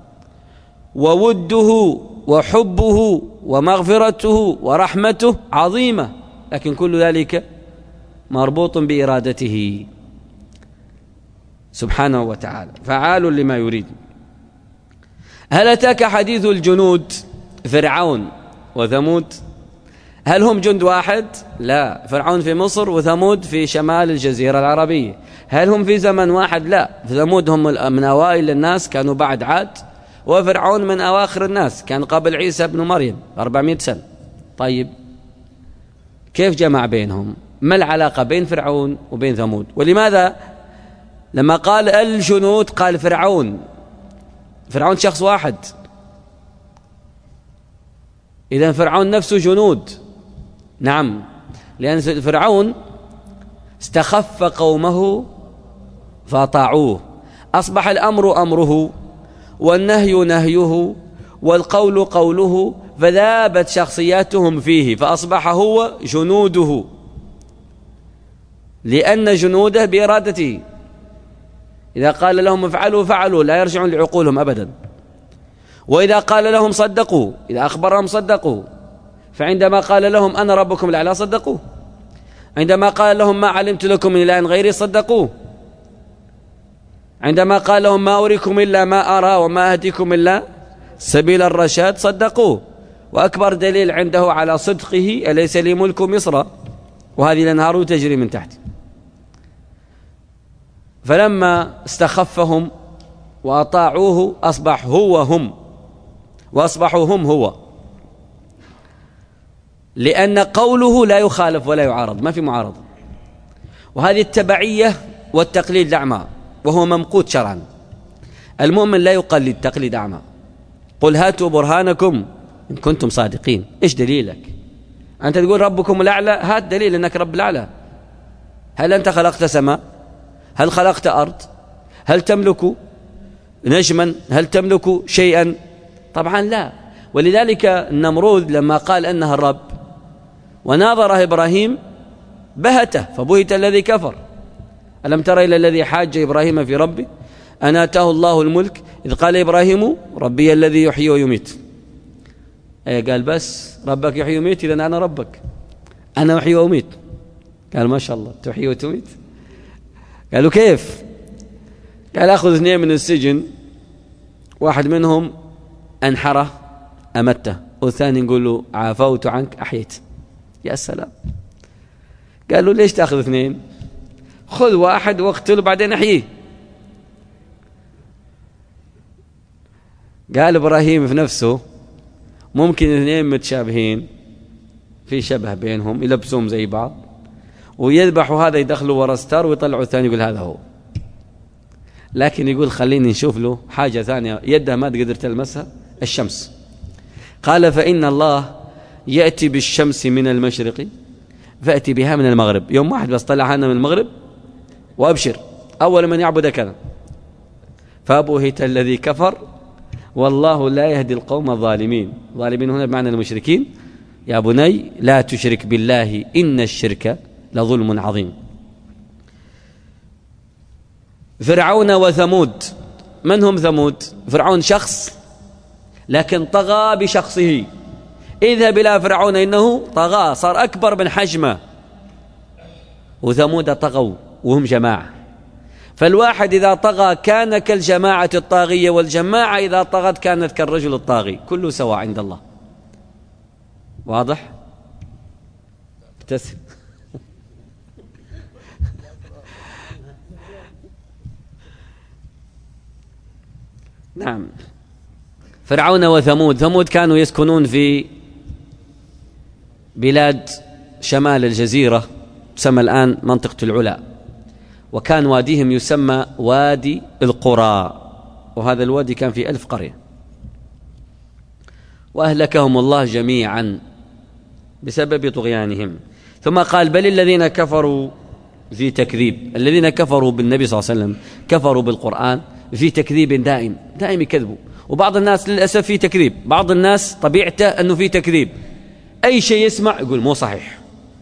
ووده وحبه ومغفرته ورحمته عظيمة، لكن كل ذلك مربوط بإرادته سبحانه وتعالى. فعال لما يريد. هل أتاك حديث الجنود؟ فرعون وثمود، هل هم جند واحد؟ لا، فرعون في مصر وثمود في شمال الجزيرة العربية. هل هم في زمن واحد؟ لا، ثمود هم من أوائل الناس، كانوا بعد عاد، وفرعون من أواخر الناس، كان قبل عيسى بن مريم 400 سنة. طيب، كيف جمع بينهم؟ ما العلاقة بين فرعون وبين ثمود؟ ولماذا لما قال الجنود قال فرعون؟ فرعون شخص واحد، إذن فرعون نفسه جنود. نعم، لأن فرعون استخف قومه فأطاعوه، أصبح الأمر أمره والنهي نهيه والقول قوله، فذابت شخصياتهم فيه، فأصبح هو جنوده، لأن جنوده بإرادته. إذا قال لهم افعلوا فعلوا، لا يرجعون لعقولهم أبدا. وإذا قال لهم صدقوا، إذا أخبرهم صدقوا. فعندما قال لهم أنا ربكم الأعلى صدقوه، عندما قال لهم ما علمت لكم من إله غيري صدقوه، عندما قال لهم ما أريكم إلا ما أرى وما أهديكم إلا سبيل الرشاد صدقوه. وأكبر دليل عنده على صدقه أليس لي ملك مصر وهذه الأنهار تجري من تحت. فلما استخفهم وأطاعوه أصبح هو هم، وأصبحوا هم هو، لأن قوله لا يخالف ولا يعارض، ما في معارضة. وهذه التبعية والتقليد الأعمى، وهو ممقوت شرعا. المؤمن لا يقلد تقليد أعمى. قل هاتوا برهانكم إن كنتم صادقين. إيش دليلك؟ أنت تقول ربكم الأعلى، هات دليل أنك رب الأعلى. هل أنت خلقت سماء؟ هل خلقت أرض؟ هل تملك نجما؟ هل تملك شيئا؟ طبعا لا. ولذلك النمرود لما قال أنها الرب وناظره إبراهيم بهته، فبهت الذي كفر. ألم تر إلى الذي حاج إبراهيم في ربه أن آتاه الله الملك إذ قال إبراهيم ربي الذي يحيي ويميت. قال بس ربك يحيي ويميت، إذن أنا ربك، أنا أحيي وأميت. قال ما شاء الله تحيي وتميت. قالوا كيف؟ قال أخذ اثنين من السجن، واحد منهم أنحره أمته، والثاني نقول له عافوت عنك أحييت. يا سلام. قالوا ليش تأخذ اثنين؟ خذ واحد واقتله بعدين أحييه. قال إبراهيم في نفسه ممكن اثنين متشابهين في شبه بينهم يلبسهم زي بعض ويذبحوا هذا يدخلوا ورا ستار ويطلعوا الثاني يقول هذا هو، لكن يقول خليني نشوف له حاجة ثانية يدها ما تقدر تلمسها، الشمس. قال فإن الله يأتي بالشمس من المشرق فأتي بها من المغرب. يوم واحد بس طلعها من المغرب وأبشر أول من يعبدك أنا. فأبهت الذي كفر والله لا يهدي القوم الظالمين. الظالمين هنا بمعنى المشركين. يا بني لا تشرك بالله إن الشرك لظلم عظيم. فرعون وثمود. من هم ثمود؟ فرعون شخص لكن طغى بشخصه. اذهب إلى فرعون إنه طغى، صار أكبر من حجمه. وثمود طغوا وهم جماعة. فالواحد إذا طغى كان كالجماعة الطاغية، والجماعة إذا طغت كانت كالرجل الطاغي، كله سواء عند الله. واضح؟ ابتسم. نعم. فرعون وثمود. ثمود كانوا يسكنون في بلاد شمال الجزيرة تسمى الآن منطقة العلا، وكان واديهم يسمى وادي القرى، وهذا الوادي كان في 1000 قرية، وأهلكهم الله جميعا بسبب طغيانهم. ثم قال بل الذين كفروا في تكذيب. الذين كفروا بالنبي صلى الله عليه وسلم كفروا بالقرآن في تكذيب دائم يكذبوا. وبعض الناس للأسف في تكذيب، بعض الناس طبيعته أنه في تكذيب، أي شيء يسمع يقول مو صحيح.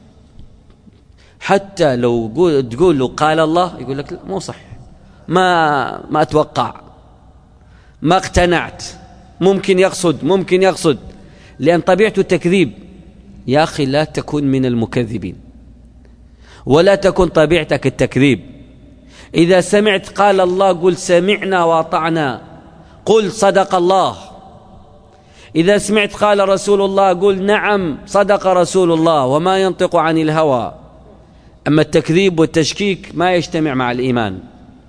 حتى لو تقول له قال الله يقول لك لا مو صحيح، ما أتوقع، ما اقتنعت، ممكن يقصد، لأن طبيعته التكذيب. يا أخي لا تكن من المكذبين، ولا تكن طبيعتك التكذيب. إذا سمعت قال الله قل سمعنا وأطعنا، قل صدق الله. إذا سمعت قال رسول الله قل نعم صدق رسول الله وما ينطق عن الهوى. أما التكذيب والتشكيك ما يجتمع مع الإيمان.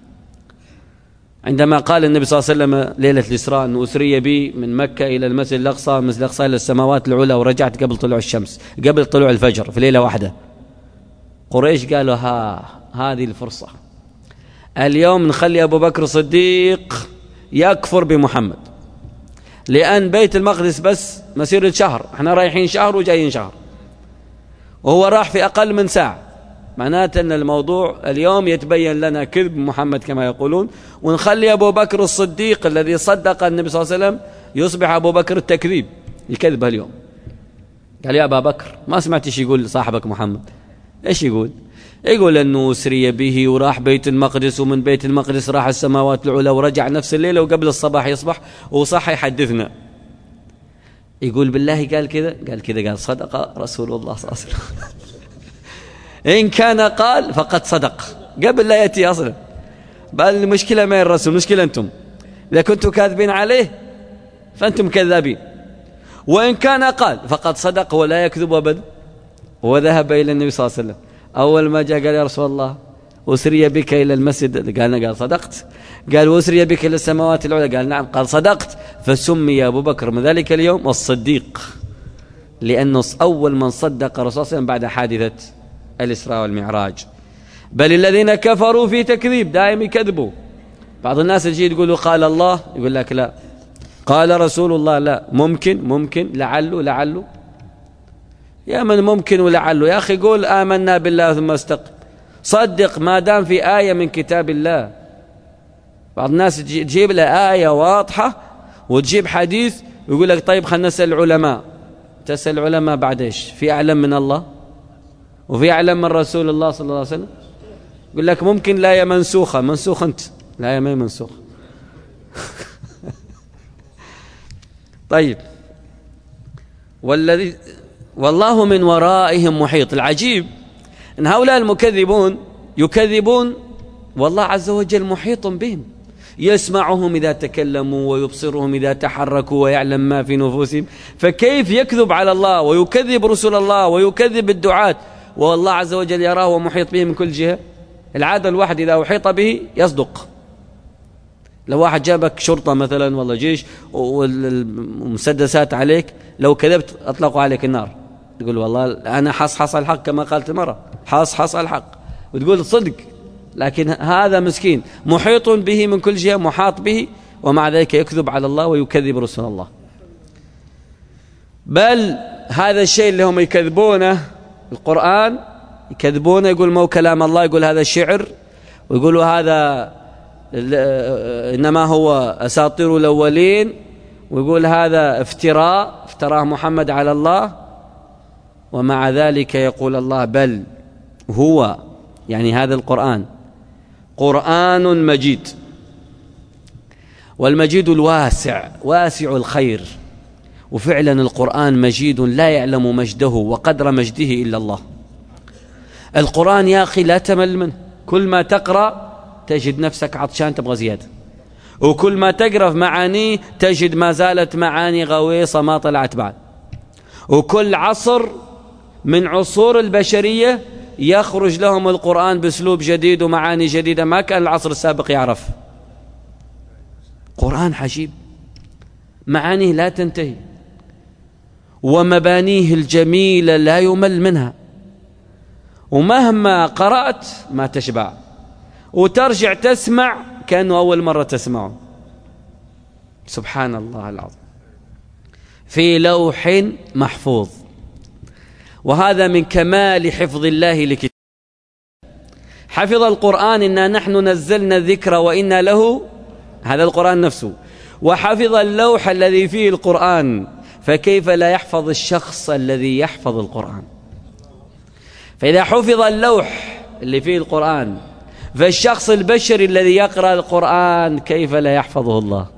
عندما قال النبي صلى الله عليه وسلم ليلة الإسراء أنه أسري بي من مكة إلى المسجد الأقصى، من المسجد الأقصى إلى السماوات العلى، ورجعت قبل طلوع الشمس، قبل طلوع الفجر في ليلة واحدة. قريش قالوا هذه الفرصة، اليوم نخلي أبو بكر الصديق يكفر بمحمد، لأن بيت المقدس بس مسيرة شهر، احنا رايحين شهر وجايين شهر، وهو راح في أقل من ساعة. معناته أن الموضوع اليوم يتبين لنا كذب محمد كما يقولون، ونخلي أبو بكر الصديق الذي صدق النبي صلى الله عليه وسلم يصبح أبو بكر التكذيب الكذب اليوم. قال يا أبا بكر ما سمعت إيش يقول صاحبك محمد؟ إيش يقول؟ يقول أنه أسري به وراح بيت المقدس، ومن بيت المقدس راح السماوات العلى ورجع نفس الليلة وقبل الصباح يصبح وصح يحدثنا. يقول بالله قال كذا؟ قال كذا. قال صدق رسول الله صلى الله عليه وسلم. إن كان قال فقد صدق قبل لا يأتي أصلا. بل المشكلة ما الرسول، مشكلة أنتم إذا كنتم كاذبين عليه فأنتم كذابين. وإن كان قال فقد صدق ولا يكذب أبدا. وذهب إلى النبي صلى الله عليه وسلم، أول ما جاء قال يا رسول الله أسري بك إلى المسجد، قال صدقت. قال وأسري بك إلى السماوات العلى، قال نعم. قال صدقت. فسمي أبو بكر من ذلك اليوم الصديق، لأنه أول من صدق الرسول صلى الله عليه وسلم بعد حادثة الإسراء والمعراج. بل الذين كفروا في تكذيب، دائما يكذبوا. بعض الناس يجي يقولوا قال الله، يقول لك لا. قال رسول الله، لا. ممكن لعله. يا من ممكن ولعله يا أخي، قول آمنا بالله ثم استقم. صدق ما دام في آية من كتاب الله. بعض الناس تجيب له آية واضحة وتجيب حديث ويقول لك طيب خلنا نسأل العلماء. تسأل العلماء بعد إيش؟ في أعلم من الله وفي أعلم من رسول الله صلى الله عليه وسلم؟ يقول لك ممكن لا يا منسوخة. منسوخ أنت؟ لا يا ما منسوخ. طيب والله من ورائهم محيط. العجيب أن هؤلاء المكذبون يكذبون والله عز وجل محيط بهم، يسمعهم إذا تكلموا ويبصرهم إذا تحركوا ويعلم ما في نفوسهم. فكيف يكذب على الله ويكذب رسول الله ويكذب الدعاة والله عز وجل يراه ومحيط به من كل جهة؟ العادة الواحد إذا أحيط به يصدق. لو واحد جابك شرطة مثلا والله جيش والمسدسات عليك، لو كذبت أطلقوا عليك النار، تقول والله أنا حص الحق كما قالت المرة، حص الحق، وتقول صدق. لكن هذا مسكين محيط به من كل جهة، محاط به، ومع ذلك يكذب على الله ويكذب رسول الله. بل هذا الشيء اللي هم يكذبونه القرآن، يكذبونه يقول مو كلام الله، يقول هذا شعر، ويقولوا هذا إنما هو أساطير الأولين، ويقول هذا افتراه محمد على الله. ومع ذلك يقول الله بل هو، يعني هذا القرآن قرآن مجيد، والمجيد الواسع واسع الخير. وفعلا القرآن مجيد لا يعلم مجده وقدر مجده إلا الله. القرآن يا أخي لا تمل منه، كل ما تقرأ تجد نفسك عطشان تبغى زيادة، وكل ما تقرأ في معانيه تجد ما زالت معاني غويصة ما طلعت بعد. وكل عصر من عصور البشرية يخرج لهم القرآن بأسلوب جديد ومعاني جديدة ما كان العصر السابق يعرف. قرآن عجيب، معانيه لا تنتهي، ومبانيه الجميلة لا يمل منها، ومهما قرأت ما تشبع، وترجع تسمع كأنه أول مرة تسمعه. سبحان الله العظيم. في لوح محفوظ. وهذا من كمال حفظ الله لكتابه. حفظ القرآن إنا نحن نزلنا الذكر وإنا له، هذا القرآن نفسه، وحفظ اللوح الذي فيه القرآن، فكيف لا يحفظ الشخص الذي يحفظ القرآن؟ فإذا حفظ اللوح اللي فيه القرآن، فالشخص البشري الذي يقرأ القرآن كيف لا يحفظه الله؟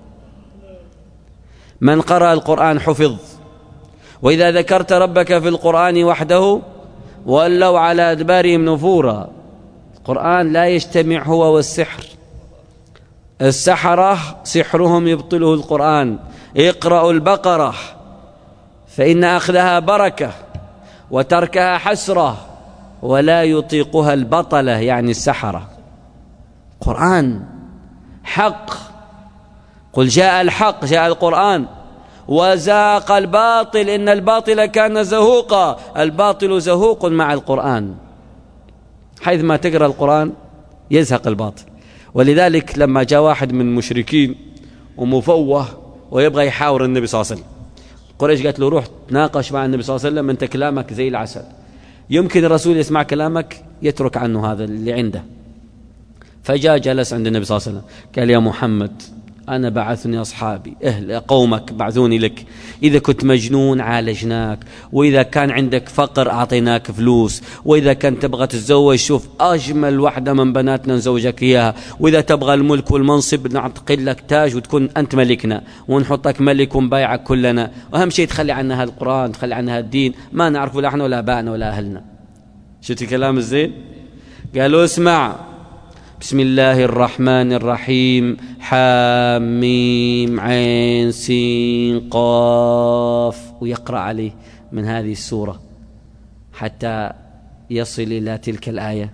من قرأ القرآن حفظ. وإذا ذكرت ربك في القرآن وحده ولوا على أدبارهم نفورا. القرآن لا يجتمع هو والسحر. السحرة سحرهم يبطله القرآن. اقرأوا البقرة فإن أخذها بركة وتركها حسرة ولا يطيقها البطلة، يعني السحرة. قرآن حق. قل جاء الحق، جاء القرآن، وزاق الباطل إن الباطل كان زهوقا. الباطل زهوق مع القرآن، حيث ما تقرأ القرآن يزهق الباطل. ولذلك لما جاء واحد من المشركين ومفوه ويبغى يحاور النبي صلى الله عليه وسلم، قريش قالت له روح تناقش مع النبي صلى الله عليه وسلم، أنت كلامك زي العسل، يمكن الرسول يسمع كلامك؟ يترك عنه هذا اللي عنده. فجاء جلس عند النبي صلى الله عليه وسلم قال: يا محمد، أنا بعثني أصحابي قومك بعثوني لك، إذا كنت مجنون عالجناك، وإذا كان عندك فقر أعطيناك فلوس، وإذا كان تبغى تتزوج شوف أجمل واحدة من بناتنا نزوجك إياها، وإذا تبغى الملك والمنصب نعتقد لك تاج وتكون أنت ملكنا ونحطك ملك ونبايعك كلنا، وأهم شيء تخلي عنها القرآن، تخلي عنها الدين، ما نعرف ولا إحنا ولا آبائنا ولا أهلنا. شفت الكلام الزين؟ قالوا: اسمع، بسم الله الرحمن الرحيم، حاميم عين سين قاف، ويقرأ عليه من هذه السورة حتى يصل إلى تلك الآية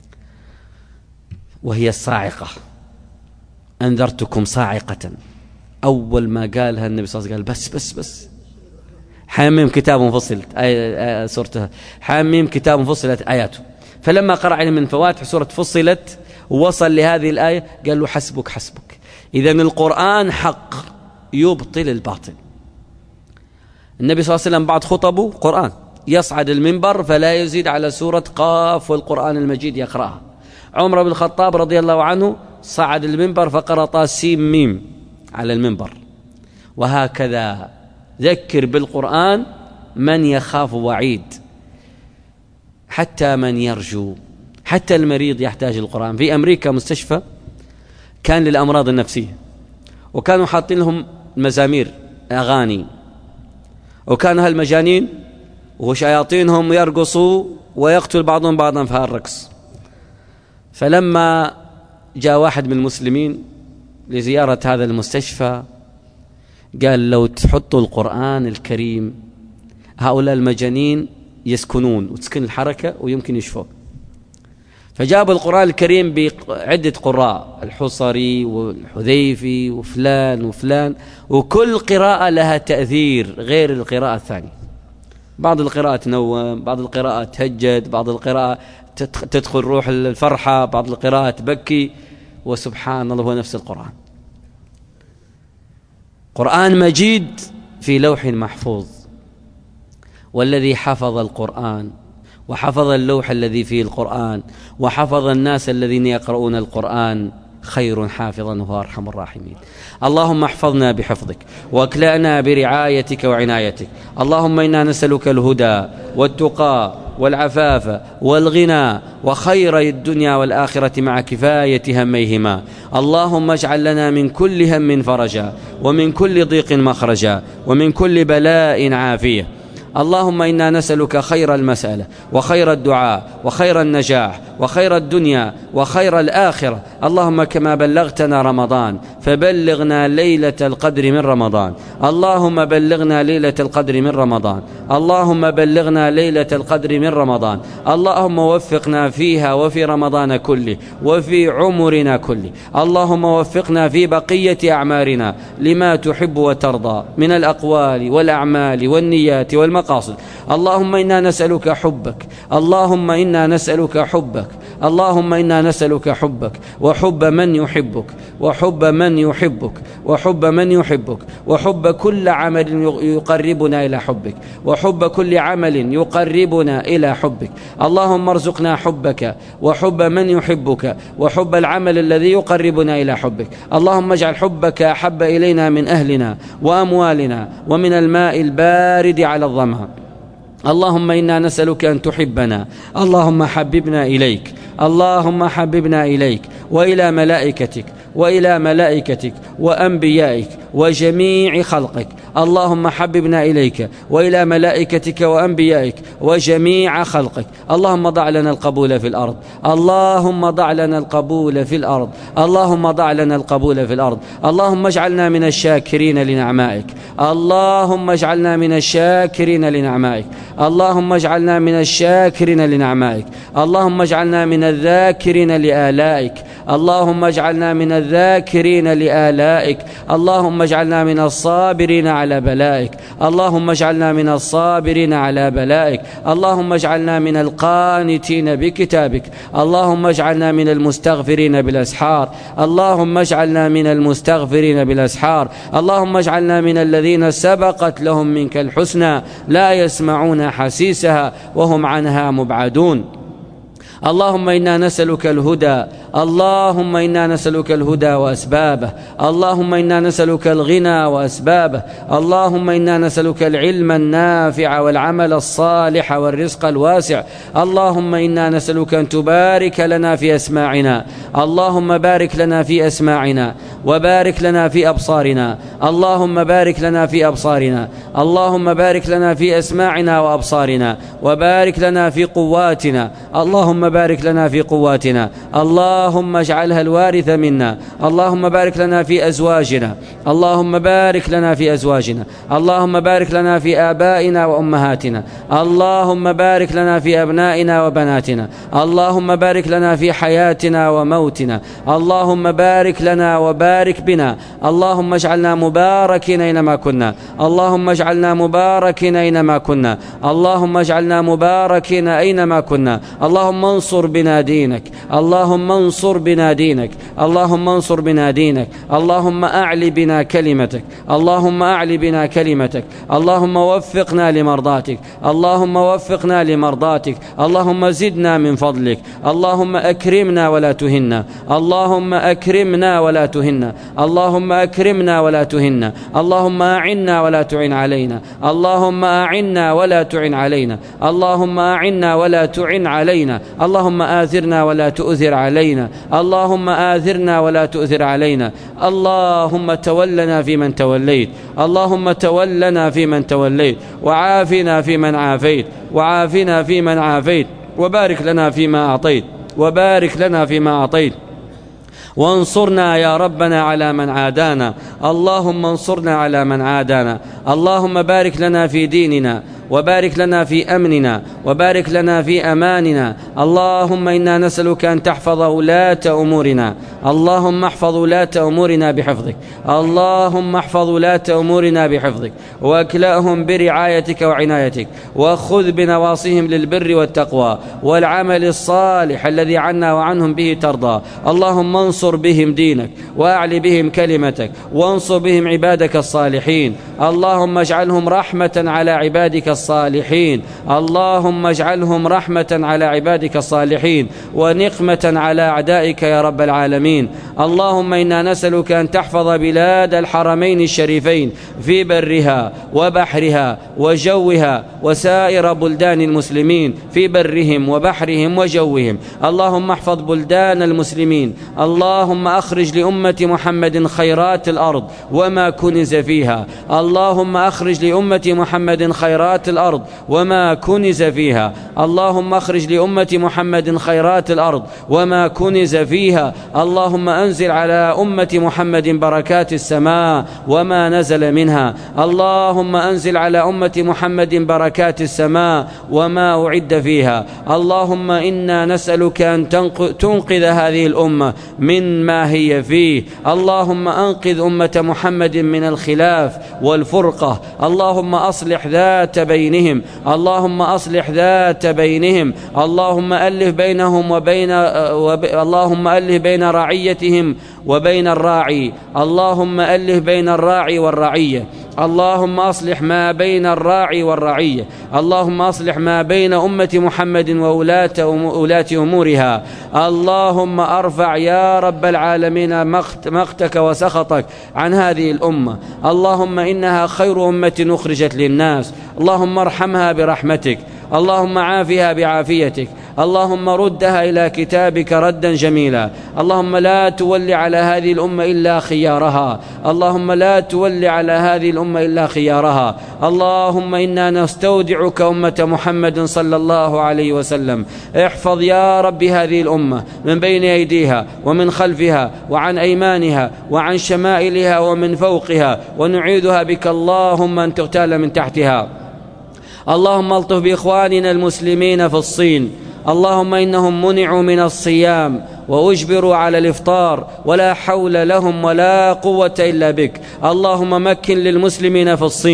وهي الصاعقة. أنذرتكم صاعقة. أول ما قالها النبي صلى الله عليه وسلم قال: بس حاميم كتاب فصلت سورتها، حاميم كتاب فصلت آياته. فلما قرأ عليه من فواتح سورة فصلت ووصل لهذه الآية قال له: حسبك. إذن القرآن حق يبطل الباطل. النبي صلى الله عليه وسلم بعد خطبه قرآن يصعد المنبر فلا يزيد على سورة قاف والقرآن المجيد يقرأها. عمر بن الخطاب رضي الله عنه صعد المنبر فقرأ طاسيم ميم على المنبر. وهكذا ذكر بالقرآن من يخاف وعيد، حتى من يرجو، حتى المريض يحتاج القرآن. في أمريكا مستشفى كان للأمراض النفسية، وكانوا حاطين لهم مزامير أغاني، وكان هالمجانين وشياطينهم يرقصوا ويقتل بعضهم بعضا في هالرقص. فلما جاء واحد من المسلمين لزيارة هذا المستشفى قال: لو تحطوا القرآن الكريم هؤلاء المجانين يسكنون وتسكن الحركة ويمكن يشفوا. فجابوا القرآن الكريم بعدة قراء، الحصري والحذيفي وفلان، وكل قراءة لها تأثير غير القراءة الثانية. بعض القراءة تنوم، بعض القراءة تهجد، بعض القراءة تدخل روح الفرحة، بعض القراءة تبكي، وسبحان الله هو نفس القرآن. قرآن مجيد في لوح محفوظ. والذي حفظ القرآن وحفظ اللوح الذي فيه القرآن وحفظ الناس الذين يقرؤون القرآن خير حافظا وهو أرحم الراحمين. اللهم احفظنا بحفظك واكلأنا برعايتك وعنايتك. اللهم إنا نسألك الهدى والتقى والعفاف والغنى وخير الدنيا والآخرة مع كفاية هميهما. اللهم اجعل لنا من كل هم فرجا، ومن كل ضيق مخرجا، ومن كل بلاء عافية. اللهم إنا نسألك خير المسألة وخير الدعاء وخير النجاح وخير الدنيا وخير الآخرة. اللهم كما بلغتنا رمضان فبلغنا ليلة القدر من رمضان. اللهم بلغنا ليلة القدر من رمضان. اللهم بلغنا ليلة القدر من رمضان. اللهم وفقنا فيها وفي رمضان كله وفي عمرنا كله. اللهم وفقنا في بقية أعمارنا لما تحب وترضى من الأقوال والأعمال والنيات والمقاصد. اللهم إنا نسألك حبك، اللهم إنا نسألك حبك، اللهم إنا نسألك حبك وحب من يحبك وحب من يحبك وحب من يحبك وحب كل عمل يقربنا إلى حبك وحب كل عمل يقربنا إلى حبك. اللهم ارزقنا حبك وحب من يحبك وحب العمل الذي يقربنا إلى حبك. اللهم اجعل حبك أحب إلينا من أهلنا وأموالنا ومن الماء البارد على الظمأ. اللهم إنا نسألك أن تحبنا. اللهم حببنا إليك، اللهم حببنا إليك وإلى ملائكتك وإلى ملائكتك وأنبيائك وجميع خلقك. اللهم حببنا إليك وإلى ملائكتك وأنبيائك وجميع خلقك. اللهم ضع لنا القبول في الأرض، اللهم ضع لنا القبول في الأرض، اللهم ضع لنا القبول في الأرض. اللهم اجعلنا من الشاكرين لنعمائك، اللهم اجعلنا من الشاكرين لنعمائك، اللهم اجعلنا من الشاكرين لنعمائك. اللهم اجعلنا من الذاكرين لآلائك، اللهم اجعلنا من الذاكرين لآلائك. اللهم اجعلنا من الصابرين على بلائك، اللهم اجعلنا من الصابرين على بلائك. اللهم اجعلنا من القانتين بكتابك، اللهم اجعلنا من المستغفرين بالأسحار، اللهم اجعلنا من المستغفرين بالأسحار. اللهم اجعلنا من الذين سبقت لهم منك الحسنى لا يسمعون حسيسها وهم عنها مبعدون. اللهم إنا نسألك الهدى، اللهم إنا نسألك الهدى وأسبابه، اللهم إنا نسألك الغنى وأسبابه، اللهم إنا نسألك العلم النافع والعمل الصالح والرزق الواسع، اللهم إنا نسألك أن تبارك لنا في أسماعنا، اللهم بارك لنا في أسماعنا وبارك لنا في أبصارنا، اللهم بارك لنا في أبصارنا، اللهم بارك لنا في أسماعنا وأبصارنا، وبارك لنا في قواتنا، اللهم بارك لنا في قواتنا، اللهم اجعلها الوارث منا، اللهم بارك لنا في أزواجنا، اللهم بارك لنا في أزواجنا، اللهم بارك لنا في آبائنا وأمهاتنا، اللهم بارك لنا في أبنائنا وبناتنا، اللهم بارك لنا في حياتنا وموتنا، اللهم بارك لنا وبارك بنا، اللهم اجعلنا مباركين أينما كنا، اللهم اجعلنا مباركين أينما كنا، اللهم اجعلنا مباركين أينما كنا، اللهم انصر بنا دينك، اللهم انصر بنا دينك، اللهم انصر بنا دينك، اللهم أعل بنا كلمتك، اللهم أعل بنا كلمتك، اللهم وفقنا لمرضاتك، اللهم وفقنا لمرضاتك، اللهم زدنا من فضلك، اللهم أكرمنا ولا تهنا، اللهم أكرمنا ولا تهنا، اللهم أكرمنا ولا تهنا، اللهم أعنا ولا تعن علينا، اللهم أعنا ولا تعن علينا، اللهم أعنا ولا تعن علينا، اللهم آثرنا ولا تؤثر علينا، اللهم آثرنا ولا تؤثر علينا، اللهم تولنا فيمن توليت، اللهم تولنا فيمن توليت، وعافنا فيمن عافيت، وعافنا فيمن عافيت، وبارك لنا فيما أعطيت، وبارك لنا فيما أعطيت، وانصرنا يا ربنا على من عادانا، اللهم انصرنا على من عادانا، اللهم بارك لنا في ديننا، وبارك لنا في أمننا، وبارك لنا في أماننا، اللهم إنا نسألك أن تحفظ ولاة أمورنا، اللهم احفظ ولاة أمورنا بحفظك، اللهم احفظ ولاة أمورنا بحفظك، واكلأهم برعايتك وعنايتك، وخذ بنواصيهم للبر والتقوى والعمل الصالح الذي عنا وعنهم به ترضى، اللهم انصر بهم دينك، وأعل بهم كلمتك، وانصر بهم عبادك الصالحين، اللهم اجعلهم رحمة على عبادك الصالحين، اللهم اجعلهم رحمة على عبادك الصالحين ونقمة على أعدائك يا رب العالمين، اللهم إنا نسألك أن تحفظ بلاد الحرمين الشريفين في برها وبحرها وجوها، وسائر بلدان المسلمين في برهم وبحرهم وجوهم، اللهم احفظ بلدان المسلمين، اللهم أخرج لأمة محمد خيرات الأرض وما كنز فيها، اللهم أخرج لأمة محمد خيرات الأرض وما كنز فيها، اللهم أخرج لأمة محمد خيرات الأرض وما كنز فيها، اللهم أنزل على أمة محمد بركات السماء وما نزل منها، اللهم أنزل على أمة محمد بركات السماء وما أعد فيها، اللهم إنا نسألك أن تنقذ هذه الأمة من ما هي فيه، اللهم أنقذ أمة محمد من الخلاف والفرقة، اللهم أصلح ذات بينهم، اللهم أصلح ذات بينهم، اللهم ألف بينهم اللهم ألف بين رعيتهم وبين الراعي، اللهم ألف بين الراعي والرعية، اللهم أصلح ما بين الراعي والرعية، اللهم أصلح ما بين أمة محمد وولاة أمورها، اللهم أرفع يا رب العالمين مقتك وسخطك عن هذه الأمة، اللهم إنها خير أمة أخرجت للناس، اللهم ارحمها برحمتك، اللهم عافها بعافيتك، اللهم ردها إلى كتابك ردا جميلا، اللهم لا تولي على هذه الأمة إلا خيارها، اللهم لا تولي على هذه الأمة إلا خيارها، اللهم إنا نستودعك أمة محمد صلى الله عليه وسلم، احفظ يا رب هذه الأمة من بين أيديها ومن خلفها وعن أيمانها وعن شمائلها ومن فوقها، ونعيذها بك اللهم أن تغتال من تحتها، اللهم الطف بإخواننا المسلمين في الصين، اللهم إنهم منعوا من الصيام وأجبروا على الإفطار ولا حول لهم ولا قوة إلا بك، اللهم مكن للمسلمين في الصين،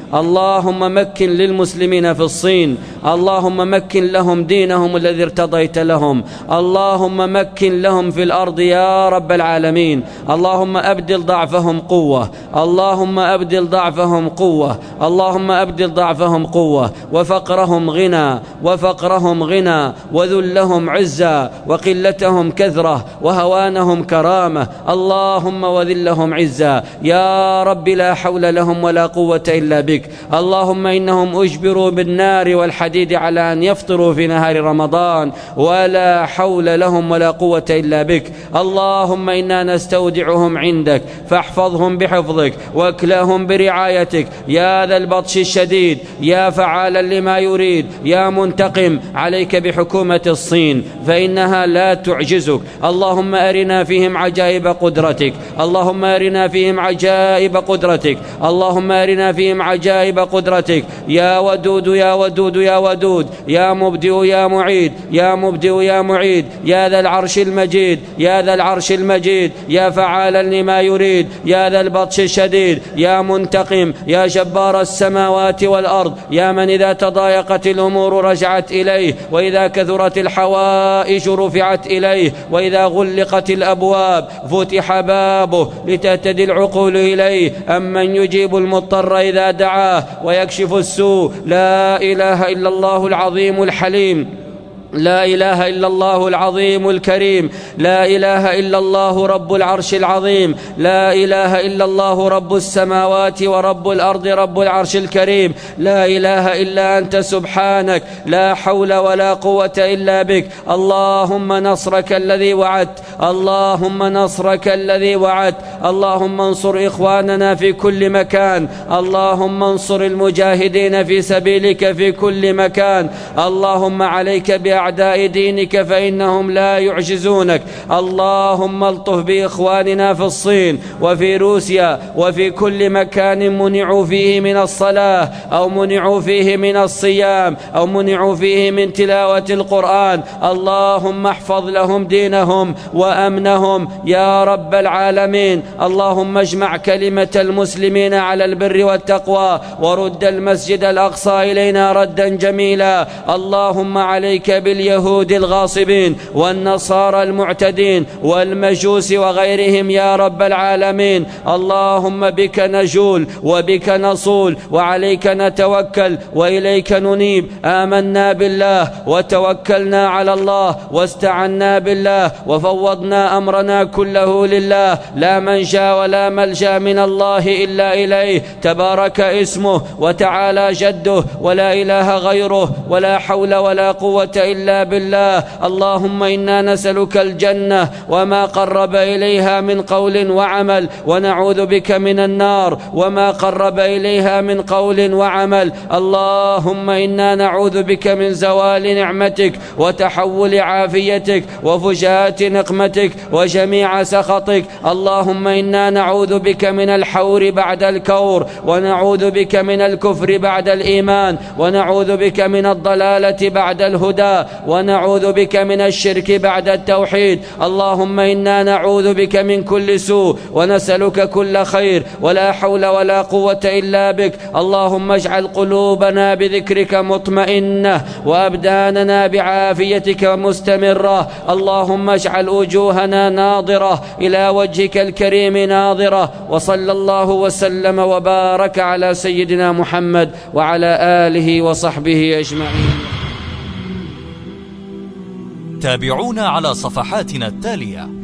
اللهم مكن للمسلمين في الصين، اللهم مكن لهم دينهم الذي ارتضيت لهم، اللهم مكن لهم في الأرض يا رب العالمين. اللهم أبدل ضعفهم قوة، اللهم أبدل ضعفهم قوة، اللهم أبدل ضعفهم قوة، وفقرهم غنى، وفقرهم غنى، وذلهم عزة، وقلتهم كثرة، وهوانهم كرامة. اللهم وذلهم عزة يا رب، لا حول لهم ولا قوة إلا بك. اللهم إنهم أجبروا بالنار والحديد على أن يفطروا في نهار رمضان، ولا حول لهم ولا قوة إلا بك. اللهم إنا نستودعهم عندك فاحفظهم بحفظك، واكلهم برعايتك يا ذا البطش الشديد، يا فعالا لما يريد، يا منتقم. عليك بحكومة الصين فإنها لا تعجزك. اللهم أرنا فيهم عجائب قدرتك، اللهم أرنا فيهم عجائب قدرتك، اللهم أرنا فيهم عجائب قدرتك. يا ودود يا ودود يا ودود، يا مبدئ يا معيد، يا مبدئ يا معيد، يا ذا العرش المجيد، يا ذا العرش المجيد، يا فعالا لما يريد، يا ذا البطش الشديد، يا منتقم، يا جبار السماوات والأرض، يا من إذا تضايقت الأمور رجعت إليه، وإذا كثرت الحوائج رفعت إليه، وإذا غلقت الأبواب فتح بابه لتهتدي العقول إليه. أمن يجيب المضطر إذا دعاه ويكشف السوء. لا إله إلا الله العظيم الحليم، لا إله إلا الله العظيم الكريم، لا إله إلا الله رب العرش العظيم، لا إله إلا الله رب السماوات ورب الأرض رب العرش الكريم، لا إله إلا أنت سبحانك، لا حول ولا قوة إلا بك. اللهم نصرك الذي وعدت، اللهم نصرك الذي وعدت. اللهم انصر إخواننا في كل مكان، اللهم انصر المجاهدين في سبيلك في كل مكان. اللهم عليك بأعداء دينك فإنهم لا يعجزونك. اللهم الطف بإخواننا في الصين وفي روسيا وفي كل مكان منعوا فيه من الصلاة، أو منعوا فيه من الصيام، أو منعوا فيه من تلاوة القرآن. اللهم احفظ لهم دينهم وأمنهم يا رب العالمين. اللهم اجمع كلمة المسلمين على البر والتقوى، ورد المسجد الأقصى إلينا ردا جميلا. اللهم عليك باليهود الغاصبين والنصارى المعتدين والمجوس وغيرهم يا رب العالمين. اللهم بك نجول وبك نصول، وعليك نتوكل وإليك ننيب. آمنا بالله وتوكلنا على الله واستعنا بالله وفوضنا أمرنا كله لله، لا منجا ولا ملجا من الله إلا إليه، تبارك اسمه وتعالى جده، ولا إله غيره، ولا حول ولا قوة إلا بالله. اللهم إنا نسألك الجنة وما قرب إليها من قول وعمل، ونعوذ بك من النار وما قرب إليها من قول وعمل. اللهم إنا نعوذ بك من زوال نعمتك وتحول عافيتك وفجاءة نقمتك وجميع سخطك. اللهم إنا نعوذ بك من الحور بعد الكور، ونعوذ بك من الكفر بعد الإيمان، ونعوذ بك من الضلالة بعد الهدى، ونعوذ بك من الشرك بعد التوحيد. اللهم إنا نعوذ بك من كل سوء ونسألك كل خير، ولا حول ولا قوة إلا بك. اللهم اجعل قلوبنا بذكرك مطمئنة، وأبداننا بعافيتك مستمرة. اللهم اجعل وجوهنا ناظرة إلى وجهك الكريم ناظرة. وصلى الله وسلم وبارك على سيدنا محمد وعلى آله وصحبه أجمعين. تابعونا على صفحاتنا التالية.